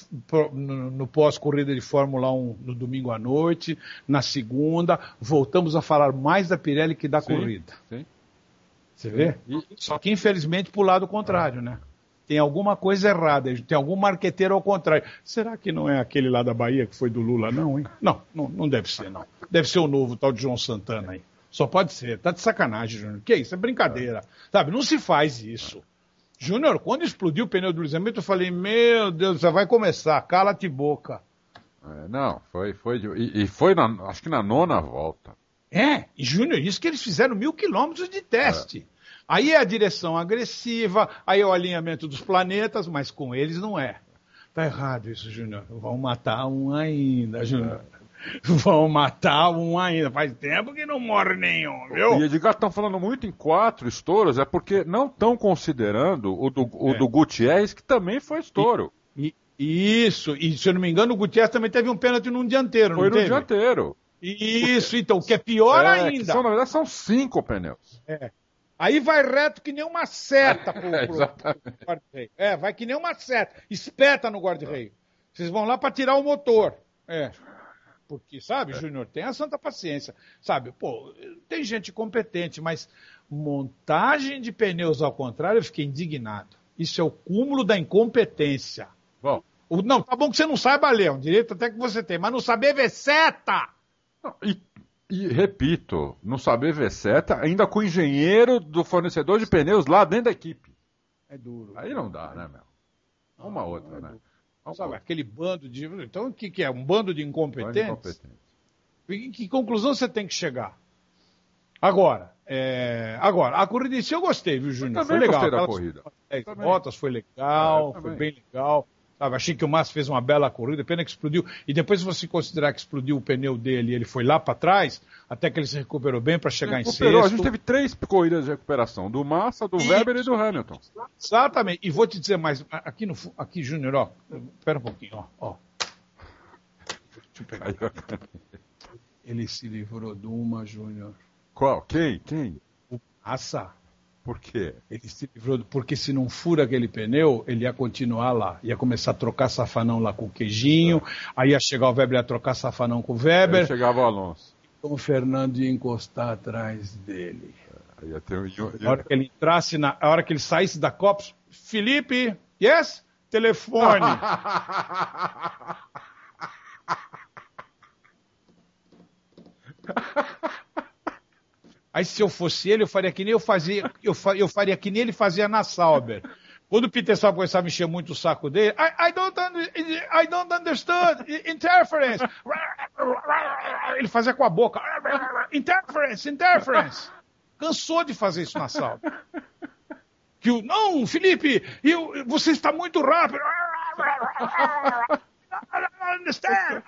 pós-corrida de Fórmula 1 no domingo à noite, na segunda, voltamos a falar mais da Pirelli que da corrida. Sim. Você vê? Só que infelizmente pro lado contrário, né? Tem alguma coisa errada, tem algum marqueteiro ao contrário. Será que não é aquele lá da Bahia que foi do Lula, não, hein? Não deve ser, não. Deve ser o novo tal de João Santana aí. Só pode ser. Tá de sacanagem, Júnior. Que isso? É brincadeira. Sabe, não se faz isso. Júnior, quando explodiu o pneu do Luiz Hamilton, eu falei, meu Deus, já vai começar, cala-te boca. Não, foi acho que na 9ª volta. E Júnior, isso que eles fizeram 1.000 quilômetros de teste. Aí é a direção agressiva, aí é o alinhamento dos planetas, mas com eles não é. Tá errado isso, Júnior. Vão matar um ainda, Júnior. Vão matar um ainda. Faz tempo que não morre nenhum, viu? E Edgar, estão falando muito em 4 estouros, é porque não estão considerando o do Gutierrez, que também foi estouro. Isso, e se eu não me engano, o Gutierrez também teve um pênalti num dianteiro, não teve? Foi no dianteiro. Isso, então, o que é pior ainda. Na verdade, são 5 pneus. Aí vai reto que nem uma seta pro guarda-reio. Vai que nem uma seta. Espeta no guarda-reio. Vocês vão lá para tirar o motor. Porque, sabe, Júnior, tenha santa paciência. Sabe, tem gente competente, mas montagem de pneus ao contrário, eu fiquei indignado. Isso é o cúmulo da incompetência. Bom. Não, tá bom que você não saiba ler, é um direito até que você tem, mas não saber ver seta! E repito, não saber ver seta, ainda com o engenheiro do fornecedor de pneus lá dentro da equipe. É duro. Aí não dá, né, meu? Uma outra, né? Sabe, aquele bando de... Então, o que é? Um bando de incompetentes? Em que conclusão você tem que chegar? Agora, a corrida em si eu gostei, viu, Júnior? Foi legal. Gostei da corrida. 10 voltas, foi legal, foi bem legal. Sabe, achei que o Massa fez uma bela corrida, pena que explodiu. E depois, se você considerar que explodiu o pneu dele e ele foi lá para trás, até que ele se recuperou bem para chegar em sexto. A gente teve 3 corridas de recuperação, do Massa, do Weber e do Hamilton. Exatamente. E vou te dizer mais, aqui Júnior, ó, espera um pouquinho, ó. Deixa eu pegar. Ele se livrou de uma, Júnior. Qual? Quem? O Massa. Por quê? Ele se livrou, porque se não fura aquele pneu, ele ia continuar lá. Ia começar a trocar safanão lá com o queijinho, aí ia chegar o Weber, ia trocar safanão com o Weber. Aí chegava o Alonso. Então o Fernando ia encostar atrás dele. Ia ter A hora que ele entrasse, a hora que ele saísse da Copos, Felipe, yes? Telefone. Aí se eu fosse ele, eu faria que nem eu faria que nem ele fazia na Sauber. Quando o Peter Sauber começava a encher muito o saco dele, I don't understand, interference. Ele fazia com a boca, interference. Cansou de fazer isso na Sauber. Não, Felipe, você está muito rápido. I don't understand.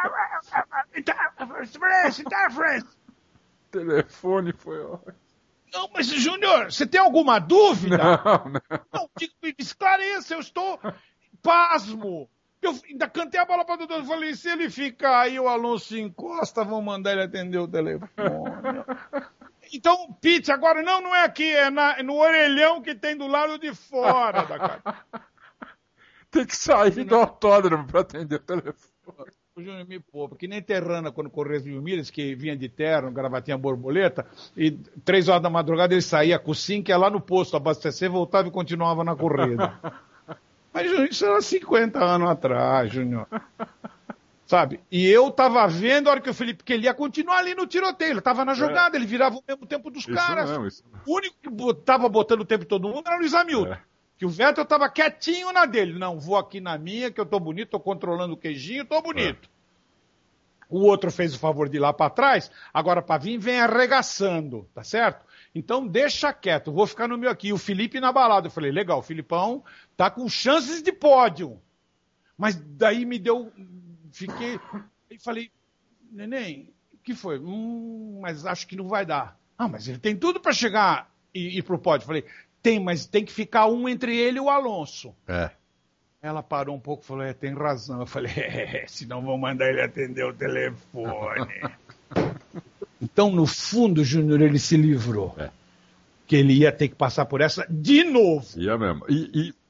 Interference. Telefone foi ótimo. Não, mas Júnior, você tem alguma dúvida? Não. Me esclareça, eu estou pasmo. Eu ainda cantei a bola para o doutor, falei, se ele ficar aí, o Alonso encosta, vão mandar ele atender o telefone. Então, Pete, agora não é aqui, é no orelhão que tem do lado de fora da casa. Tem que sair do autódromo para atender o telefone. O Júnior me poupa, que nem Terrana, quando corria as 1000 milhas, que vinha de terno, gravatinha borboleta, e 3 horas da madrugada ele saía com o 5, ia lá no posto abastecer, voltava e continuava na corrida. Mas, Júnior, isso era 50 anos atrás, Júnior. Sabe? E eu tava vendo a hora que o Felipe, que ele ia continuar ali no tiroteio, ele tava na jogada, ele virava o mesmo tempo dos caras. Isso não. O único que tava botando o tempo de todo mundo era o Luiz Hamilton. Que o Vettel tava quietinho na dele. Não, vou aqui na minha, que eu tô bonito, tô controlando o queijinho, tô bonito. O outro fez o favor de ir lá para trás, agora para vir, vem arregaçando, tá certo? Então deixa quieto, vou ficar no meu aqui. E o Felipe na balada. Eu falei, legal, o Filipão tá com chances de pódio. Mas daí me deu... Fiquei... E falei, neném, o que foi? Mas acho que não vai dar. Mas ele tem tudo para chegar e ir pro pódio. Eu falei... Tem, mas tem que ficar um entre ele e o Alonso. Ela parou um pouco e falou, tem razão. Eu falei, senão vão mandar ele atender o telefone. Então, no fundo, Júnior, ele se livrou. Que ele ia ter que passar por essa de novo. Ia mesmo. E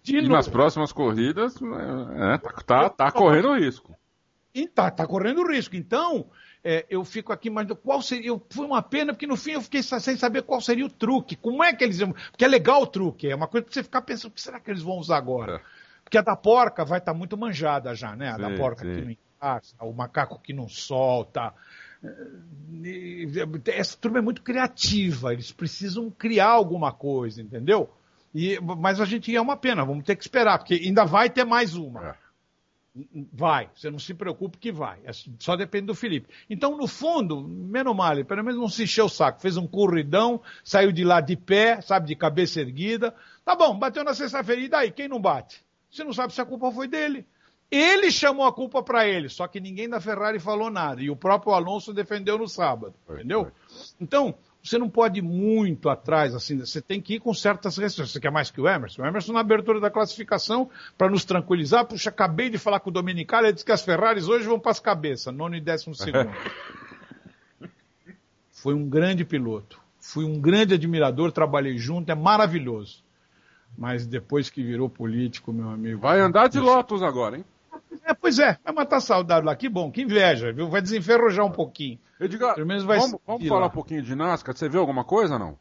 E nas próximas corridas, tá correndo risco. E tá correndo risco. Então, eu fico aqui imaginando qual seria. Foi uma pena, porque no fim eu fiquei sem saber qual seria o truque. Como é que eles iam. Porque é legal o truque, é uma coisa pra você ficar pensando, o que será que eles vão usar agora? Porque a da porca vai estar muito manjada já, né? A da porca que não encaixa, o macaco que não solta. Essa turma é muito criativa, eles precisam criar alguma coisa, entendeu? Mas a gente é uma pena, vamos ter que esperar, porque ainda vai ter mais uma. Vai, você não se preocupe que vai. Só depende do Felipe. Então, no fundo, menos mal, ele pelo menos não se encheu o saco. Fez um corridão, saiu de lá de pé, sabe, de cabeça erguida. Tá bom, bateu na sexta-feira. E daí, quem não bate? Você não sabe se a culpa foi dele. Ele chamou a culpa para ele, só que ninguém da Ferrari falou nada. E o próprio Alonso defendeu no sábado, entendeu? Então, você não pode ir muito atrás, assim, você tem que ir com certas restrições. Você quer mais que o Emerson? O Emerson, na abertura da classificação, para nos tranquilizar, puxa, acabei de falar com o Domenicali, ele disse que as Ferraris hoje vão para as cabeças, 9º e 12º. Foi um grande piloto, fui um grande admirador, trabalhei junto, é maravilhoso. Mas depois que virou político, meu amigo... Vai andar de Lotus agora, hein? Pois é, vai matar saudade lá, que bom, que inveja, viu? Vai desenferrujar um pouquinho. Edgar, pelo menos vamos falar um pouquinho de NASCAR, você viu alguma coisa, não?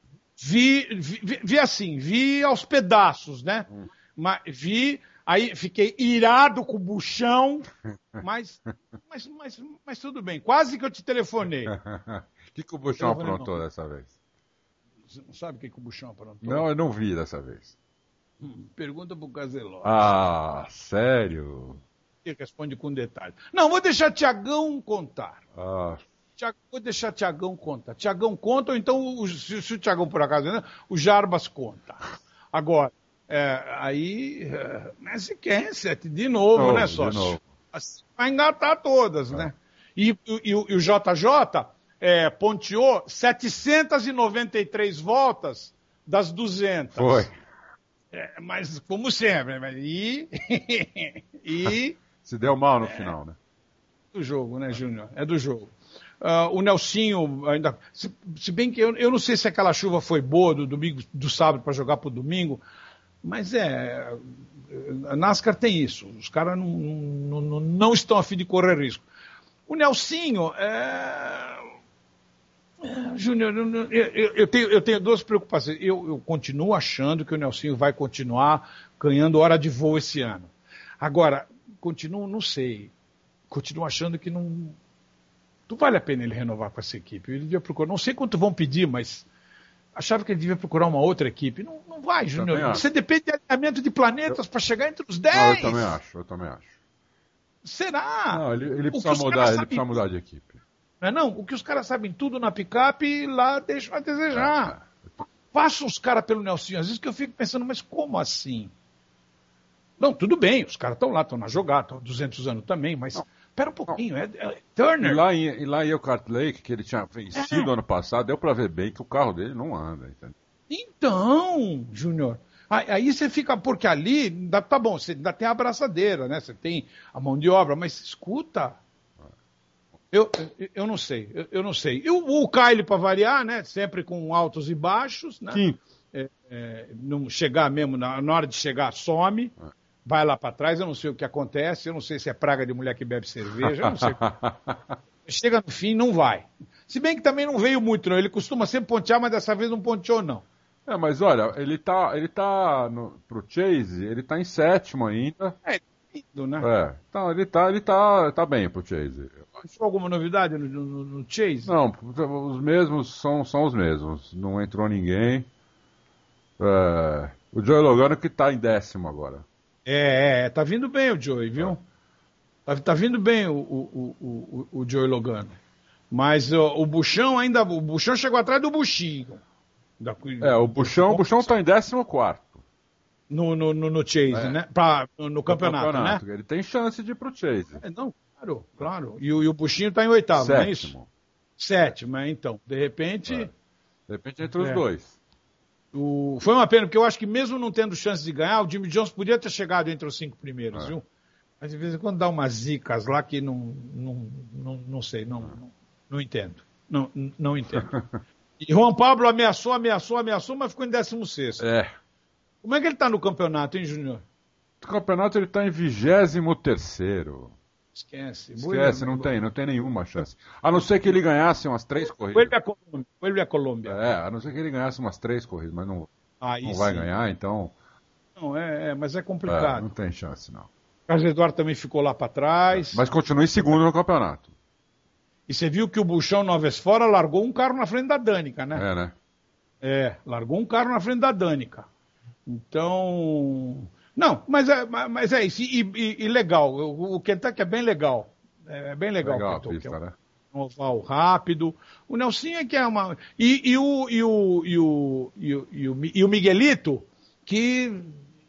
Vi assim, vi aos pedaços, né? Mas aí fiquei irado com o buchão, mas tudo bem, quase que eu te telefonei. O que o buchão aprontou dessa vez? Você não sabe o que o buchão aprontou? Não, eu não vi dessa vez. Pergunta pro Caselotti. Ah, sério? Ele responde com detalhe. Não, vou deixar Tiagão contar. Vou deixar Tiagão contar. Tiagão conta, ou então, se o Tiagão por acaso, né, o Jarbas conta. Agora, na sequência, de novo, né, sócio? De novo. Assim, vai engatar todas, né? E o JJ ponteou 793 voltas das 200. Foi. Mas, como sempre, se deu mal no final, né? Do jogo, né, Júnior? É do jogo. O Nelsinho ainda... Se bem que eu não sei se aquela chuva foi boa do sábado para jogar para o domingo, mas a NASCAR tem isso. Os caras não estão a fim de correr risco. O Nelsinho... Júnior, eu tenho duas preocupações. Eu continuo achando que o Nelsinho vai continuar ganhando hora de voo esse ano. Agora, não sei. Continuo achando que não vale a pena ele renovar com essa equipe. Ele devia procurar, não sei quanto vão pedir, mas achava que ele devia procurar uma outra equipe. Não vai, Júnior. Você depende de alinhamento de planetas para chegar entre os 10. Não, eu também acho. Será? Não, ele precisa mudar de equipe. Não, o que os caras sabem tudo na picape, lá deixam a desejar. Façam os caras pelo Nelsinho. Às vezes que eu fico pensando, mas como assim? Não, tudo bem, os caras estão lá, estão na jogada, estão há 200 anos também, mas espera um pouquinho, é Turner. E lá em Elkhart Lake, que ele tinha vencido ano passado, deu para ver bem que o carro dele não anda. Entendeu? Então, Júnior, aí você fica, porque ali, tá bom, você ainda tem a abraçadeira, né? Você tem a mão de obra, mas escuta... Eu não sei, eu não sei. E o Kyle, para variar, né? Sempre com altos e baixos, né? Sim. Não chegar mesmo, na hora de chegar, some, vai lá para trás, eu não sei o que acontece, eu não sei se é praga de mulher que bebe cerveja, eu não sei. Chega no fim, não vai. Se bem que também não veio muito, não. Ele costuma sempre pontear, mas dessa vez não ponteou, não. Mas olha, ele tá pro Chase, ele tá em 7º ainda. Né? Então ele tá bem pro Chase. Entrou alguma novidade no Chase? Não, os mesmos são os mesmos. Não entrou ninguém. O Joey Logano que tá em 10º agora. Tá vindo bem o Joey, viu? Tá vindo bem o Joey Logano. Mas o Buchão chegou atrás do Buchinho. O Buchão tá em 14º. No Chase, né? No campeonato, né? Ele tem chance de ir pro Chase. Não, claro. E o Buchinho tá em 8º, não é isso? 7º, então. De repente entre os dois. Foi uma pena, porque eu acho que mesmo não tendo chance de ganhar, o Jimmy Johnson podia ter chegado entre os 5 primeiros, viu? Mas de vez em quando dá umas zicas lá que não sei, não entendo. Não entendo. E Juan Pablo ameaçou, mas ficou em 16º. Como é que ele tá no campeonato, hein, Júnior? No campeonato ele tá em 23º. Esquece, não tem nenhuma chance. A não ser que ele ganhasse umas 3 corridas. Vuelve a Colômbia. A não ser que ele ganhasse umas 3 corridas, mas não vai sim. ganhar, então... Não, mas é complicado. Não tem chance, não. O Carlos Eduardo também ficou lá para trás. Mas continua em segundo no campeonato. E você viu que o Buchão Noves Fora largou um carro na frente da Danica, né? Né? Largou um carro na frente da Danica. Então... Não, mas é isso. E legal. O Kentucky é bem legal. É bem legal. Legal o Kentucky, a pista, né? Um oval rápido. O Nelsinho é que é uma... E o Miguelito, que...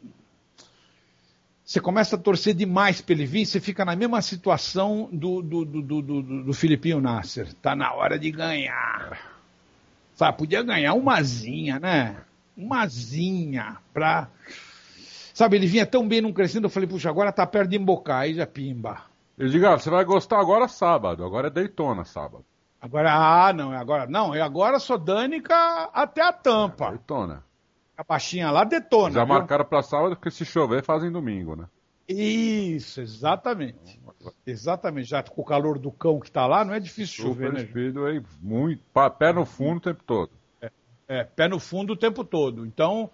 Você começa a torcer demais pra ele vir, você fica na mesma situação do Filipinho Nasser. Tá na hora de ganhar. Sabe, podia ganhar umazinha, né? Umazinha pra... Sabe, ele vinha tão bem num crescendo, eu falei, puxa, agora tá perto de embocar, aí já pimba. Eu digo, você vai gostar agora sábado, agora é Daytona sábado. Agora só Danica até a tampa. Daytona. A baixinha lá detona. Já marcaram pra sábado, porque se chover fazem domingo, né? Isso, exatamente. Exatamente, já com o calor do cão que tá lá, não é difícil chover, né? Speedway, muito, pé no fundo o tempo todo. Pé no fundo o tempo todo. Então,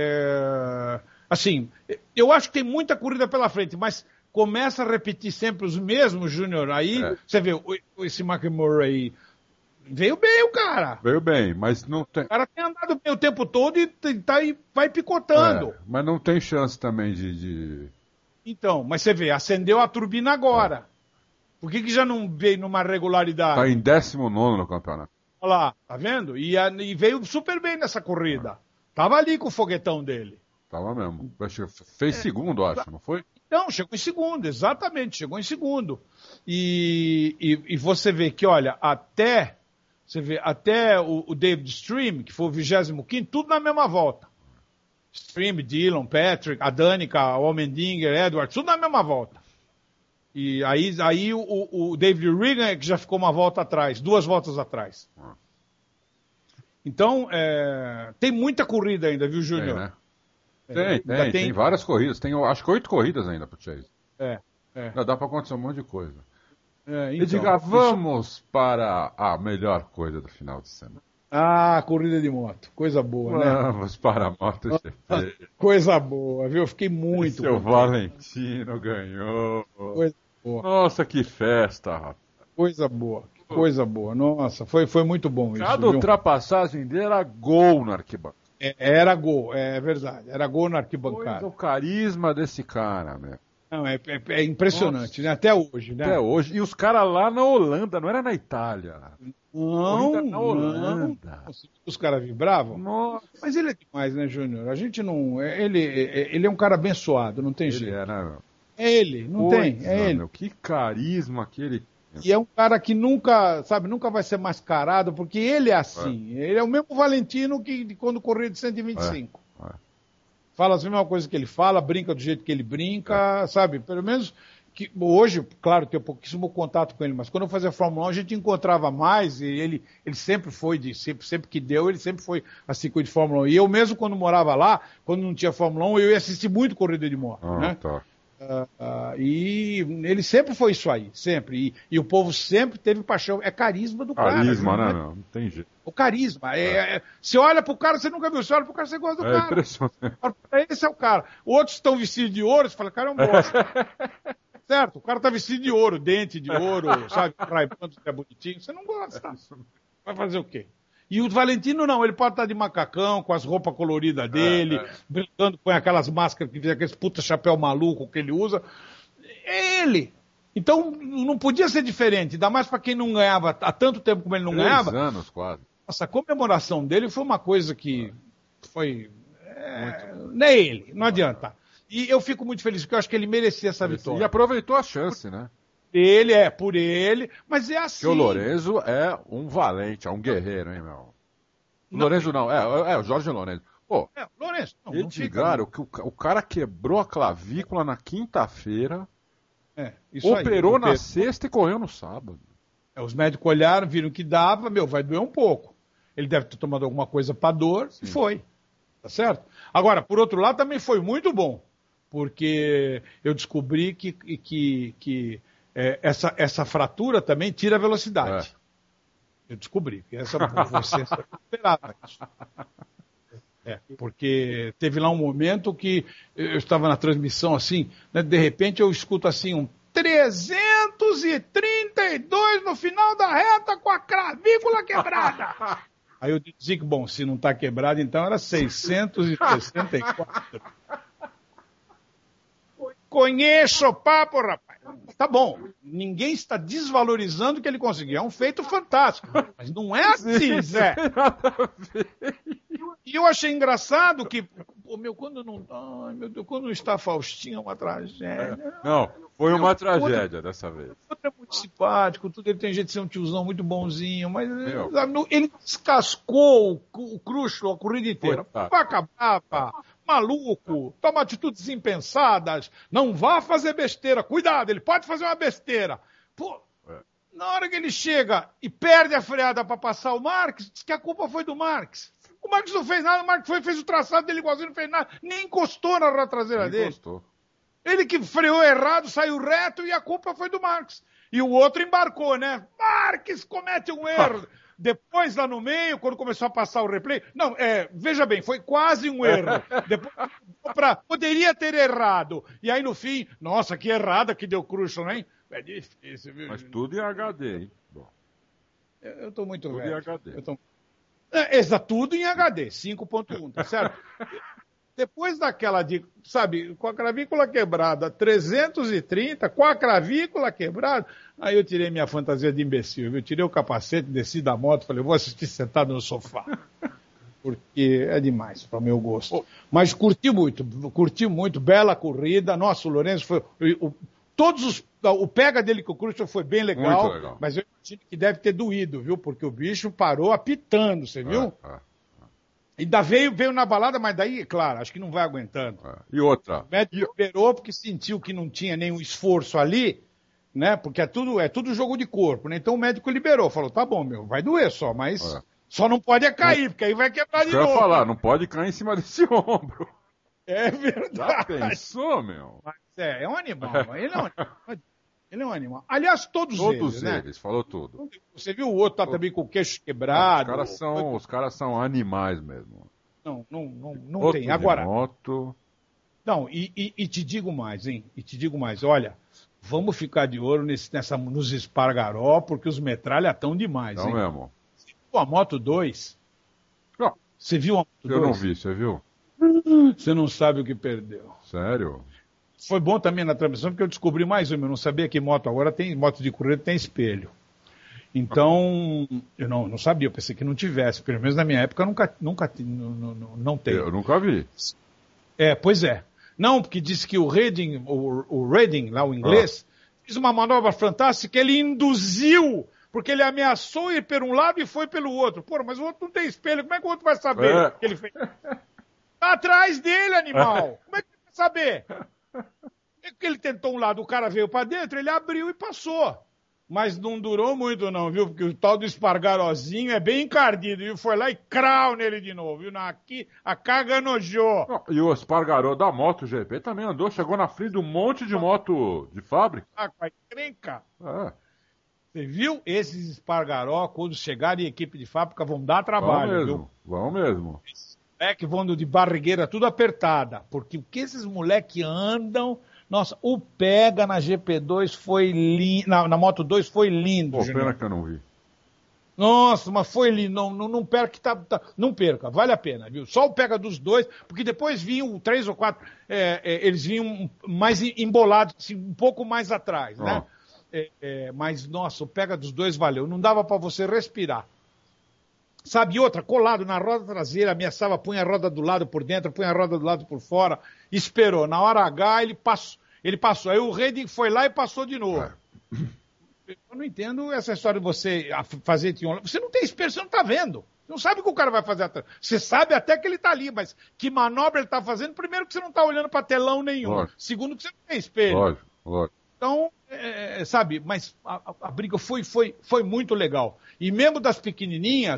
assim, eu acho que tem muita corrida pela frente, mas começa a repetir sempre os mesmos, Júnior. Aí, você vê, esse McMurray aí, veio bem o cara. Veio bem, mas não tem... O cara tem andado bem o tempo todo e vai picotando. Mas não tem chance também de... Então, mas você vê, acendeu a turbina agora. Por que já não veio numa regularidade? Tá em 19º no campeonato. Olha lá, tá vendo? E veio super bem nessa corrida. Tava ali com o foguetão dele. Tava mesmo. Fez segundo, acho, não foi? Não, chegou em segundo, exatamente, chegou em segundo. E você vê que, olha, até o David Stream, que foi o 25º, tudo na mesma volta. Stream, Dillon, Patrick, a Danica, o Almendinger, Edward, tudo na mesma volta. E aí o David Regan é que já ficou uma volta atrás, 2 voltas atrás. Então, tem muita corrida ainda, viu, Júnior? Tem várias corridas. Tem, acho que 8 corridas ainda pro Chase. Dá pra acontecer um monte de coisa. Então, e diga, vamos para a melhor coisa do final de semana. Corrida de moto. Coisa boa, né? Vamos para a MotoGP. Coisa boa, viu? Eu fiquei muito Seu Valentino ganhou. Coisa boa. Nossa, que festa, rapaz. Coisa boa. Nossa, foi muito bom isso. Cada ultrapassagem dele era gol na arquibancada. Era gol, é verdade. Era gol na arquibancada. O carisma desse cara, meu. Não, é impressionante, né? Até hoje, né? Até hoje. E os caras lá na Holanda, não era na Itália. Na Holanda. Os caras vibravam? Nossa. Mas ele é demais, né, Júnior? A gente não... Ele é um cara abençoado, não tem jeito. Né, é ele, não tem, é ele. Meu, que carisma que ele tem. E é um cara que nunca vai ser mascarado, porque ele é assim. Ele é o mesmo Valentino que quando corria de 125. Fala as mesmas coisas que ele fala, brinca do jeito que ele brinca, sabe? Pelo menos que hoje, claro, tenho pouquíssimo contato com ele, mas quando eu fazia Fórmula 1 a gente encontrava mais e ele sempre foi, sempre que deu, ele sempre foi a circuito de Fórmula 1. E eu mesmo, quando morava lá, quando não tinha Fórmula 1, eu ia assistir muito corrida de moto, né? Tá. E ele sempre foi isso aí, sempre. E o povo sempre teve paixão. É carisma do cara. Carisma, né? Não tem jeito. O carisma. Você olha pro cara, você nunca viu. Você olha pro cara, você gosta do cara. Impressionante. Esse é o cara. Outros estão vestidos de ouro, você fala, cara, é um bosta. Certo? O cara tá vestido de ouro, dente de ouro, sabe? Raibando que é bonitinho. Você não gosta. Vai fazer o quê? E o Valentino não, ele pode estar de macacão, com as roupas coloridas dele, brincando com aquelas máscaras, aqueles puta chapéu maluco que ele usa. É ele. Então, não podia ser diferente, ainda mais para quem não ganhava há tanto tempo como ele não 3 ganhava. anos, quase. Nossa, a comemoração dele foi uma coisa que foi... não é ele, não adianta. E eu fico muito feliz, porque eu acho que ele merecia essa vitória. E aproveitou a chance, né? Por ele, mas é assim. Porque o Lorenzo é um valente, é um guerreiro, hein, meu? Lorenzo não, o Jorge Lorenzo. Pô, Lorenzo, não Edgar, o cara quebrou a clavícula na quinta-feira, isso operou aí, na sexta e correu no sábado. Os médicos olharam, viram que dava, vai doer um pouco. Ele deve ter tomado alguma coisa pra dor e foi. Tá certo? Agora, por outro lado, também foi muito bom, porque eu descobri que essa fratura também tira a velocidade. Eu descobri que você esperava isso. Porque teve lá um momento que eu estava na transmissão assim, né, de repente eu escuto assim um 332 no final da reta com a clavícula quebrada. Aí eu disse que, bom, se não está quebrado, então era 664. Conheço o papo, rapaz. Tá bom, ninguém está desvalorizando o que ele conseguiu. É um feito fantástico. Mas não é assim, Zé. E eu achei engraçado que, quando não está Faustinho é uma tragédia. Não, foi uma tragédia dessa vez. O outro é muito simpático, ele tem jeito de ser um tiozão muito bonzinho, mas ele descascou o Cruxo a corrida inteira. Vaca brava, maluco, toma atitudes impensadas, não vá fazer besteira, cuidado, ele pode fazer uma besteira. Pô, na hora que ele chega e perde a freada para passar o Marques, diz que a culpa foi do Marques. O Marques não fez nada, o Marques fez o traçado dele igualzinho, não fez nada, nem encostou na roda traseira dele. Encostou. Ele que freou errado, saiu reto e a culpa foi do Marques. E o outro embarcou, né? Marques comete um erro. Depois, lá no meio, quando começou a passar o replay... Não, veja bem, foi quase um erro. Depois, poderia ter errado. E aí, no fim, nossa, que errada que deu Cruxo, hein? É difícil, viu? Mas tudo em HD, hein? Bom. Eu tô muito tudo velho. Em HD. Tudo em HD, 5.1, tá certo? Depois daquela de, sabe, com a clavícula quebrada, 330, com a clavícula quebrada, aí eu tirei minha fantasia de imbecil, viu? Tirei o capacete, desci da moto, falei, vou assistir sentado no sofá. Porque é demais, para o meu gosto. Mas curti muito, bela corrida. Nossa, o Lourenço foi... O pega dele com o Cruxo foi bem legal, muito legal, mas eu imagino que deve ter doído, viu? Porque o bicho parou apitando, você viu? Ainda veio na balada, mas daí, claro, acho que não vai aguentando. E outra? O médico liberou porque sentiu que não tinha nenhum esforço ali, né? Porque é tudo jogo de corpo, né? Então o médico liberou, falou, tá bom, vai doer só, mas só não pode cair, porque aí vai quebrar de novo. Eu ia falar, não pode cair em cima desse ombro. É verdade. Já pensou, meu? Mas é um animal, ele é um animal. Aliás, todos eles, né? Falou tudo. Você viu o outro tá também com o queixo quebrado. Os caras são animais mesmo. Não tem. Agora. Moto. Não, e te digo mais, hein? Olha, vamos ficar de olho nos Espargaró, porque os metralha estão demais, hein? Mesmo. Você viu a Moto 2? Não. Você viu a Moto 2? Eu não vi, você viu? Você não sabe o que perdeu. Sério? Foi bom também na transmissão, porque eu descobri mais uma. Eu não sabia que moto de corrida tem espelho. Então, eu não sabia, eu pensei que não tivesse. Pelo menos na minha época não tem. Eu nunca vi. Pois é. Não, porque disse que o Redding, lá o inglês, fez uma manobra fantástica, ele induziu, porque ele ameaçou ir por um lado e foi pelo outro. Pô, mas o outro não tem espelho, como é que o outro vai saber o que ele fez? Tá atrás dele, animal! Como é que ele vai saber? É que ele tentou um lado, o cara veio pra dentro, ele abriu e passou. Mas não durou muito não, viu? Porque o tal do Espargarozinho é bem encardido, viu? Foi lá e crau nele de novo, viu? Aqui, a carga nojou. E o Espargaró da MotoGP também andou, chegou na frente de um monte de moto de fábrica. Com a encrenca. Você viu? Esses Espargaró, quando chegarem em equipe de fábrica, vão dar trabalho, viu? Vão mesmo. Moleque vão de barrigueira tudo apertada, porque o que esses moleques andam... Nossa, o pega na GP2 foi lindo, na Moto 2 foi lindo. Pô, pena que eu não vi. Nossa, mas foi lindo, não perca, não perca, vale a pena, viu? Só o pega dos dois, porque depois vinham 3 ou 4, eles vinham mais embolados, assim, um pouco mais atrás, né? Mas, nossa, o pega dos dois valeu, não dava para você respirar. Sabe, outra, colado na roda traseira, ameaçava, punha a roda do lado por dentro, punha a roda do lado por fora, esperou. Na hora H, ele passou. Aí o Redding foi lá e passou de novo. Eu não entendo essa história de você fazer... Você não tem espelho, você não tá vendo. Você não sabe o que o cara vai fazer atrás. Você sabe até que ele tá ali, mas que manobra ele tá fazendo? Primeiro que você não tá olhando para telão nenhum. Lógico. Segundo que você não tem espelho. Lógico. Então, sabe, mas a briga foi muito legal. E mesmo das pequenininhas...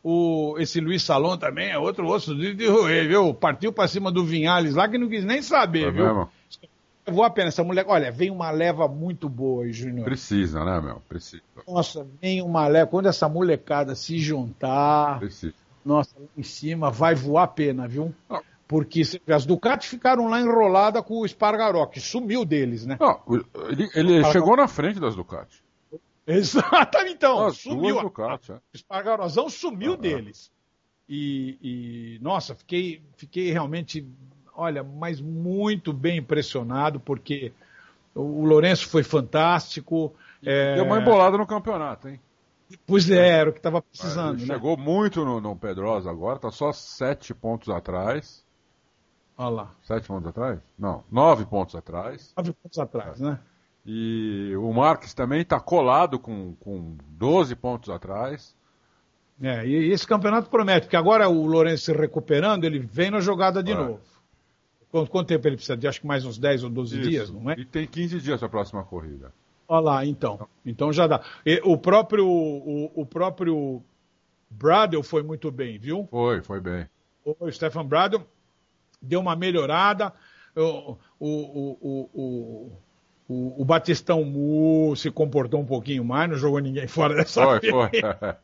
esse Luiz Salom também é outro osso de roer, viu? Partiu pra cima do Vinhales lá que não quis nem saber, viu? Mesmo? Eu vou apenas, essa mulher. Olha, vem uma leva muito boa aí, Júnior. Precisa, né, meu? Precisa. Nossa, vem uma leva. Quando essa molecada se juntar, Precisa. nossa, lá em cima vai voar a pena, viu? Não. Porque as Ducati ficaram lá enroladas com o Espargaró, que sumiu deles, né? Não, ele chegou na frente das Ducati. Exatamente, então. Sumiu. Duas Ducati, O Espargarozão sumiu deles. Nossa, fiquei realmente, olha, mas muito bem impressionado, porque o Lourenço foi fantástico. Deu uma embolada no campeonato, hein? Pois era o que estava precisando, Ele né? chegou muito no Pedrosa agora, tá só 7 pontos atrás. Olha lá. 7 pontos atrás? Não, 9 pontos atrás. 9 pontos atrás, né? E o Marques também está colado com 12 pontos atrás. E esse campeonato promete, porque agora o Lourenço se recuperando, ele vem na jogada de novo. Quanto tempo ele precisa? De acho que mais uns 10 ou 12 dias, não é? E tem 15 dias para a próxima corrida. Olha lá, então. Então já dá. O próprio Bradle foi muito bem, viu? Foi bem. O Stefan Bradle deu uma melhorada. O Batistão Mu se comportou um pouquinho mais, não jogou ninguém fora dessa vez. Foi.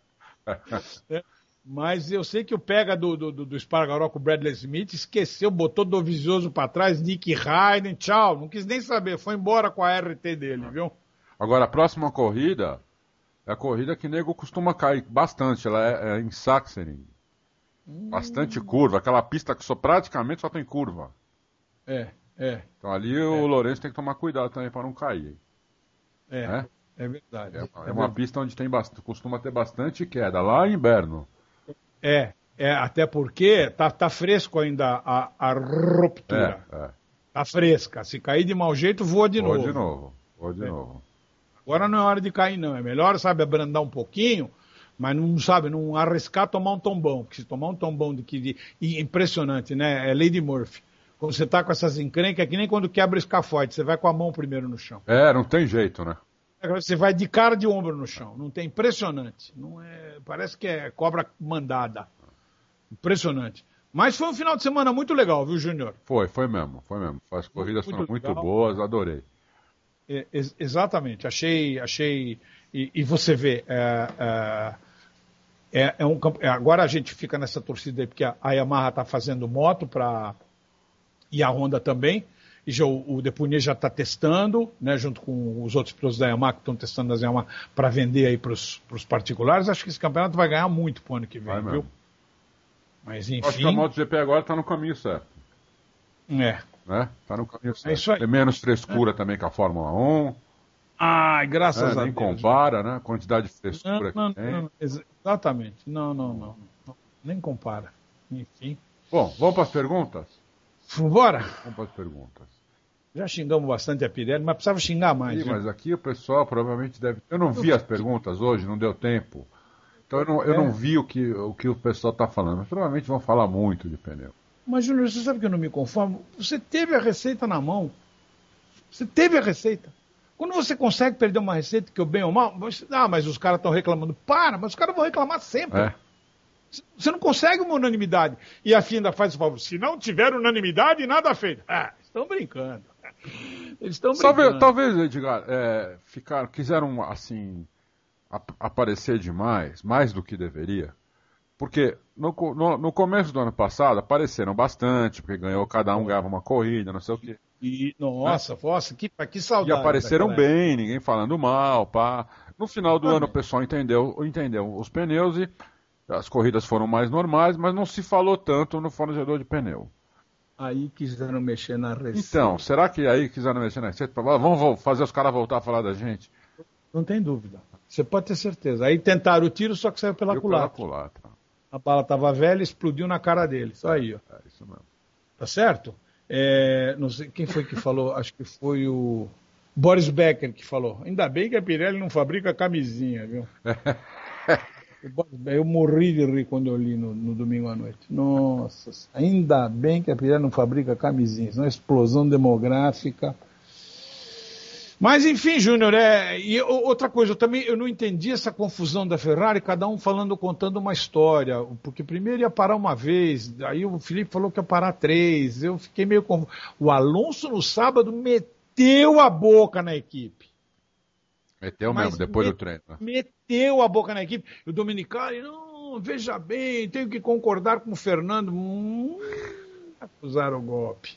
Mas eu sei que o pega do Espargaró com o Bradley Smith esqueceu, botou Dovizioso para trás, Nick Hayden, tchau, não quis nem saber, foi embora com a RT dele, viu? Agora, a próxima corrida é a corrida que nego costuma cair bastante, ela é em Sachsenring. Bastante curva, aquela pista que praticamente só tem curva. Então ali o Lourenço tem que tomar cuidado também para não cair. É verdade. É uma pista onde costuma ter bastante queda, lá em Berno. Até porque tá fresco ainda a ruptura. Tá fresca. Se cair de mau jeito, voa de novo. Voa de novo. Agora não é hora de cair, não. É melhor, sabe, abrandar um pouquinho, mas não arriscar tomar um tombão. Porque se tomar um tombão e impressionante, né? É Lady Murphy. Quando você tá com essas encrencas, é que nem quando quebra o escafoide, você vai com a mão primeiro no chão. Não tem jeito, né? Você vai de cara de ombro no chão. Não tem, impressionante. Não é, parece que é cobra mandada. Impressionante. Mas foi um final de semana muito legal, viu, Júnior? Foi mesmo. As corridas foram muito boas, adorei. Exatamente, achei. E você vê, agora a gente fica nessa torcida aí, porque a Yamaha está fazendo moto e a Honda também. E já, o Depunier já está testando, né, junto com os outros pilotos da Yamaha que estão testando as Yamaha para vender aí para os particulares. Acho que esse campeonato vai ganhar muito pro ano que vem, viu? Mas enfim. Acho que a MotoGP agora está no caminho certo. Né? Tá no caminho certo. É isso aí. Tem menos frescura também que a Fórmula 1. Ai, graças a Deus. Nem compara, né? A quantidade de frescura que tem. Não, exatamente. Não. Nem compara. Enfim. Bom, vamos para as perguntas? Vambora. Vamos para as perguntas. Já xingamos bastante a Pirelli, mas precisava xingar mais. Sim, mas aqui o pessoal provavelmente deve... Eu não vi as perguntas hoje, não deu tempo. Então eu não vi o que o pessoal está falando. Mas provavelmente vão falar muito de pneu. Mas, Júnior, você sabe que eu não me conformo? Você teve a receita na mão. Você teve a receita. Quando você consegue perder uma receita que eu bem ou mal... mas os caras estão reclamando. Mas os caras vão reclamar sempre. Você não consegue uma unanimidade. E a FIA ainda faz o favor. Se não tiver unanimidade, nada feito. Estão brincando. Eles estão brincando. Talvez, Edgar, quiseram, assim, aparecer demais, mais do que deveria. Porque no começo do ano passado apareceram bastante, porque cada um ganhava uma corrida, não sei o quê. Nossa, que saudade. E apareceram bem, ninguém falando mal, pá. No final do ano o pessoal entendeu os pneus e as corridas foram mais normais, mas não se falou tanto no fornecedor de pneu. Aí quiseram mexer na receita. Então, será que aí quiseram mexer na receita? Vamos fazer os caras voltar a falar da gente? Não tem dúvida. Você pode ter certeza. Aí tentaram o tiro, só que saiu pela culatra. A bala estava velha, explodiu na cara dele. Só aí, ó. Isso mesmo. Tá certo? Não sei quem foi que falou, acho que foi o Boris Becker que falou. Ainda bem que a Pirelli não fabrica camisinha, viu? Eu morri de rir quando eu li no domingo à noite. Nossa, ainda bem que a Pirelli não fabrica camisinhas. Uma explosão demográfica. Mas, enfim, Júnior, e outra coisa, eu não entendi essa confusão da Ferrari, cada um contando uma história, porque primeiro ia parar uma vez, aí o Felipe falou que ia parar 3, eu fiquei meio confuso. O Alonso no sábado meteu a boca na equipe. Meteu mesmo, depois do treino. Meteu a boca na equipe. E o Domenicali, não, veja bem, tenho que concordar com o Fernando. Acusaram o golpe.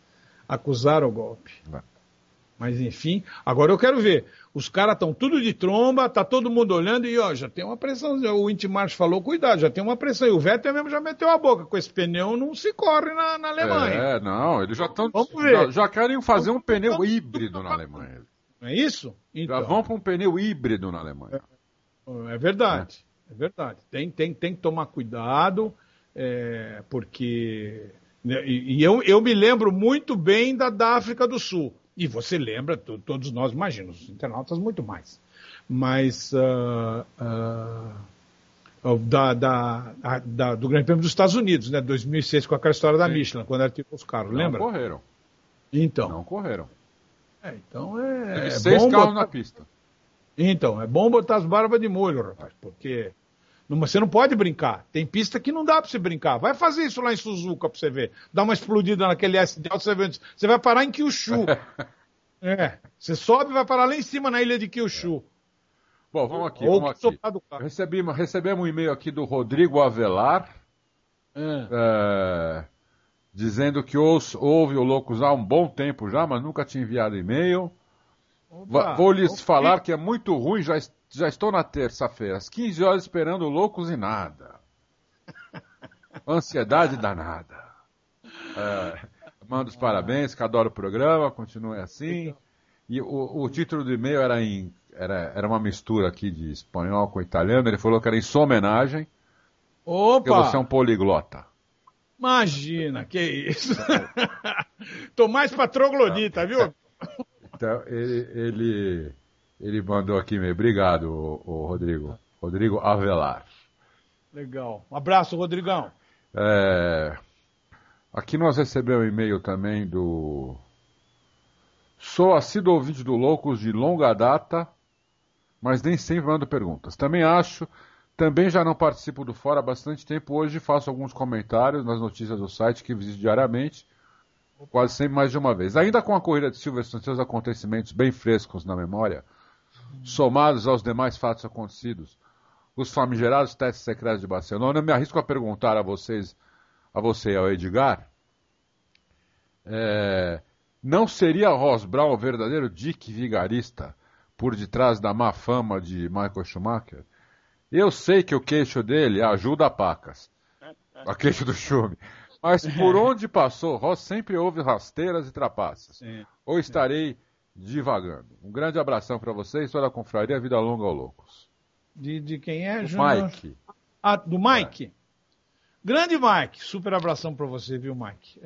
Mas, enfim, agora eu quero ver. Os caras estão tudo de tromba, tá todo mundo olhando e, ó, já tem uma pressão. O Inti Marx falou, cuidado, já tem uma pressão. E o Vettel mesmo já meteu a boca. Com esse pneu não se corre na Alemanha. Não, eles já estão... Já querem fazer um pneu híbrido na Alemanha. Não é isso? Então, já vão para um pneu híbrido na Alemanha. É verdade. É verdade. Tem que tomar cuidado, porque... E eu me lembro muito bem da África do Sul. E você lembra, todos nós, imagino, os internautas muito mais. Mas do Grande Prêmio dos Estados Unidos, né? 2006, com aquela história da Michelin, quando ela tirou os carros, lembra? Não correram. Então. Não correram. Então Teve 6 carros na pista. Então, é bom botar as barbas de molho, rapaz, porque você não pode brincar. Tem pista que não dá pra você brincar. Vai fazer isso lá em Suzuka pra você ver. Dá uma explodida naquele SD, você vai parar em Kyushu. Você sobe e vai parar lá em cima na ilha de Kyushu. Bom, vamos aqui. Recebemos um e-mail aqui do Rodrigo Avelar, dizendo que ouve o Loucos há um bom tempo já, mas nunca tinha enviado e-mail. Vou lhes falar que é muito ruim, já estou na terça-feira, às 15 horas, esperando o Loucos e nada. Ansiedade danada. Mando os parabéns, que adoro o programa, continue assim. E o título do e-mail era uma mistura aqui de espanhol com italiano, ele falou que era em sua homenagem, porque você é um poliglota. Imagina, que isso. Tô mais pra troglodita, viu? Então, ele mandou aqui e-mail. Obrigado, o Rodrigo. Rodrigo Avelar. Legal. Um abraço, Rodrigão. Aqui nós recebemos um e-mail também do... Sou assíduo ouvinte do Loucos de longa data, mas nem sempre mando perguntas. Também já não participo do Fora há bastante tempo. Hoje faço alguns comentários nas notícias do site que visito diariamente, quase sempre mais de uma vez. Ainda com a corrida de Silverstone e seus acontecimentos bem frescos na memória, somados aos demais fatos acontecidos, os famigerados testes secretos de Barcelona, eu me arrisco a perguntar a você e ao Edgar, não seria Ross Brown o verdadeiro Dick vigarista por detrás da má fama de Michael Schumacher? Eu sei que o queixo dele ajuda a pacas, a queixo do Schumi, mas por onde passou, Ross sempre houve rasteiras e trapaças. Ou estarei divagando. Um grande abração para vocês, toda a confraria, vida longa ao Loucos. De quem é, Júnior? Mike. Do Mike? Grande Mike, super abração para você, viu, Mike?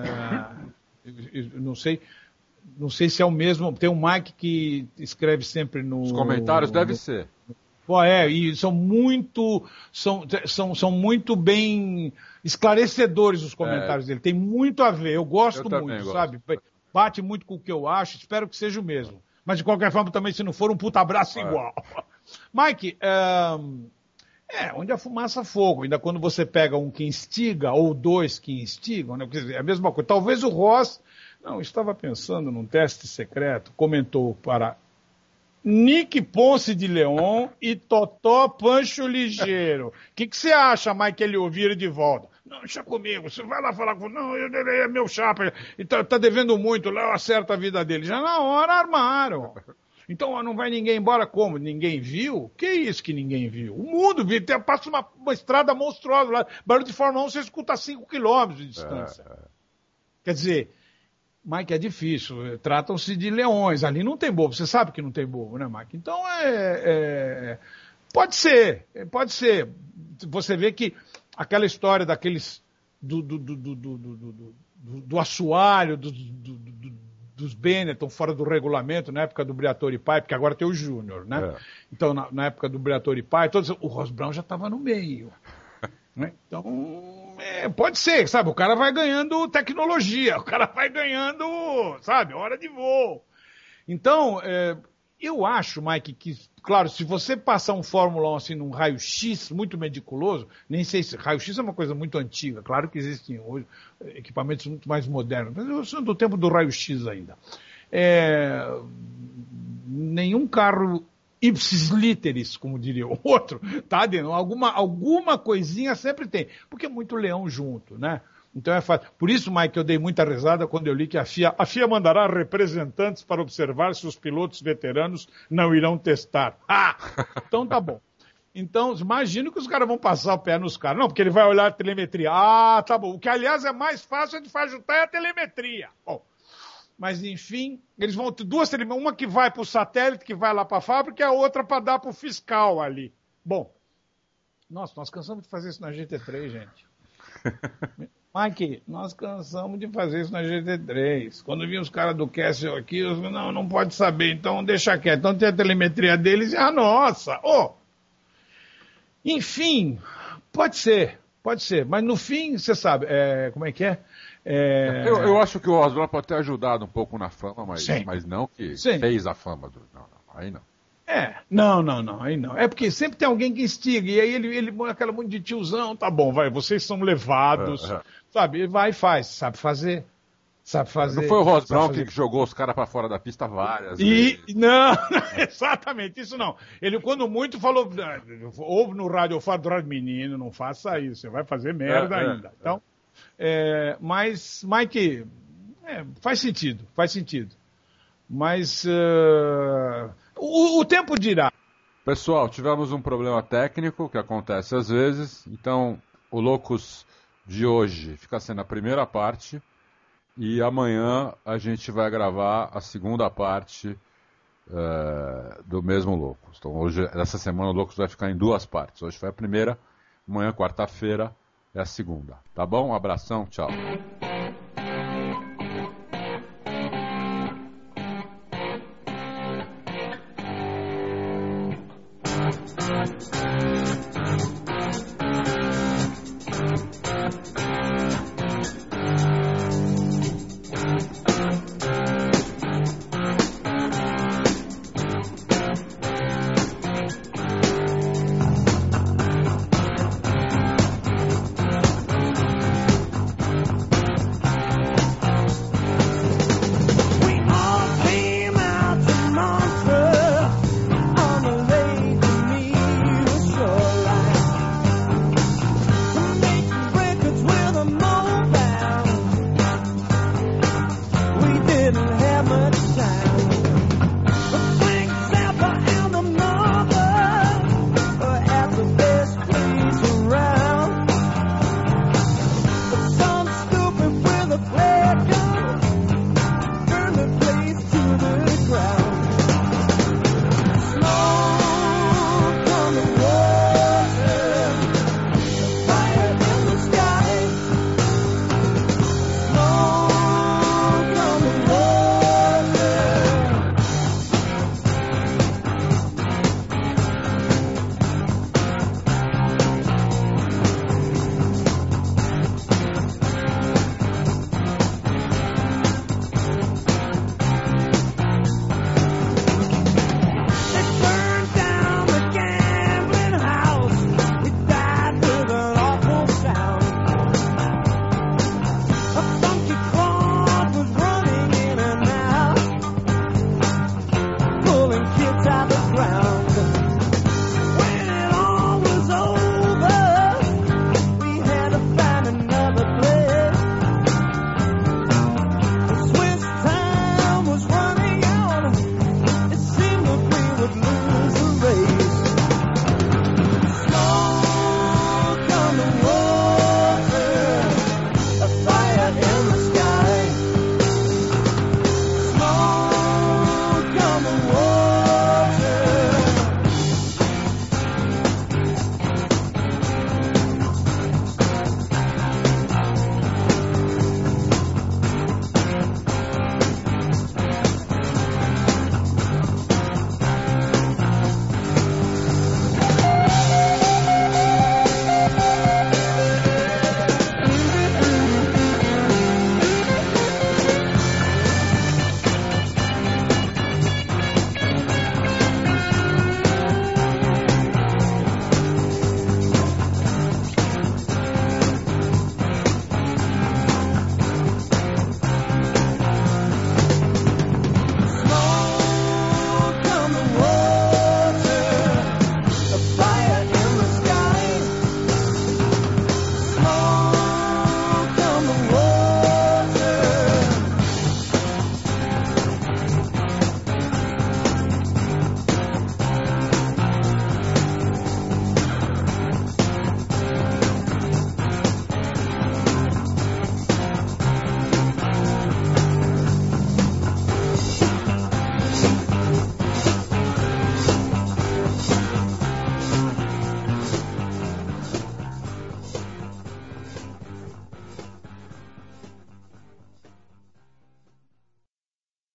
Eu não sei se é o mesmo. Tem um Mike que escreve sempre no... Os comentários deve ser. E são muito bem esclarecedores os comentários dele. Tem muito a ver. Eu gosto muito, sabe? Bate muito com o que eu acho. Espero que seja o mesmo. Mas de qualquer forma também, se não for, um puta abraço igual. Mike, onde a fumaça fogo. Ainda quando você pega um que instiga ou dois que instigam, né? É a mesma coisa. Talvez o Ross, estava pensando num teste secreto, comentou para Nick Ponce de Leon e Totó Pancho Ligeiro. O que você acha, Mike, ele ouvir de volta? Não, deixa comigo, você vai lá falar com... Não, ele é meu chapa, ele tá devendo muito, lá eu acerto a vida dele. Já na hora armaram. Então não vai ninguém embora como? Ninguém viu? Que isso que ninguém viu? O mundo viu, passa uma estrada monstruosa lá, barulho de Fórmula 1, você escuta a 5 quilômetros de distância. Quer dizer... Mike, é difícil, tratam-se de leões, ali não tem bobo, você sabe que não tem bobo, né, Mike? Então, pode ser, você vê que aquela história daqueles, do assoalho, dos Benetton fora do regulamento, na época do Briatore Pai, porque agora tem o Júnior, né? Então, na época do Briatore Pai, o Ross Brown já estava no meio. Né? Então, pode ser, sabe? O cara vai ganhando tecnologia, o cara vai ganhando, sabe, hora de voo. Então, eu acho, Mike, que, claro, se você passar um Fórmula 1 assim num raio-x muito meticuloso, nem sei se raio-x é uma coisa muito antiga, claro que existem hoje equipamentos muito mais modernos, mas eu sou do tempo do raio-x ainda. Nenhum carro ipsis literis, como diria o outro, tá dentro. Alguma coisinha sempre tem, porque é muito leão junto, né? Então é fácil. Por isso, Mike, eu dei muita risada quando eu li que a FIA mandará representantes para observar se os pilotos veteranos não irão testar. Então tá bom. Então, imagino que os caras vão passar o pé nos caras. Não, porque ele vai olhar a telemetria. Tá bom. O que, aliás, é mais fácil de ajustar é a telemetria. Bom, mas, enfim, eles vão ter duas telemetrias. Uma que vai para o satélite, que vai lá para a fábrica, e a outra para dar para o fiscal ali. Bom, nossa, nós cansamos de fazer isso na GT3, gente. Mike, nós cansamos de fazer isso na GT3. Quando vinha os caras do Kessel aqui, eu falei, não pode saber, então deixa quieto. Então tem a telemetria deles e a nossa. Enfim, pode ser. Mas no fim, você sabe, como é que é? Eu acho que o Oswald pode ter ajudado um pouco na fama, mas não que fez a fama. Não, aí não. Não, aí não. É porque sempre tem alguém que instiga, e aí ele aquela monte de tiozão, tá bom, vai, vocês são levados, sabe, vai e faz, sabe fazer. Não foi o Ross Brown que jogou os caras pra fora da pista várias vezes? Não, exatamente, isso não. Ele, quando muito, falou, ouve no rádio, eu falo do rádio, menino, não faça isso, você vai fazer merda ainda. Então, mas, Mike, faz sentido. Mas o tempo dirá. Pessoal, tivemos um problema técnico que acontece às vezes, então o Loucos de hoje fica sendo a primeira parte e amanhã a gente vai gravar a segunda parte do mesmo Loucos. Então hoje, essa semana o Loucos vai ficar em duas partes. Hoje foi a primeira, amanhã, quarta-feira, é a segunda. Tá bom? Um abração, tchau. Didn't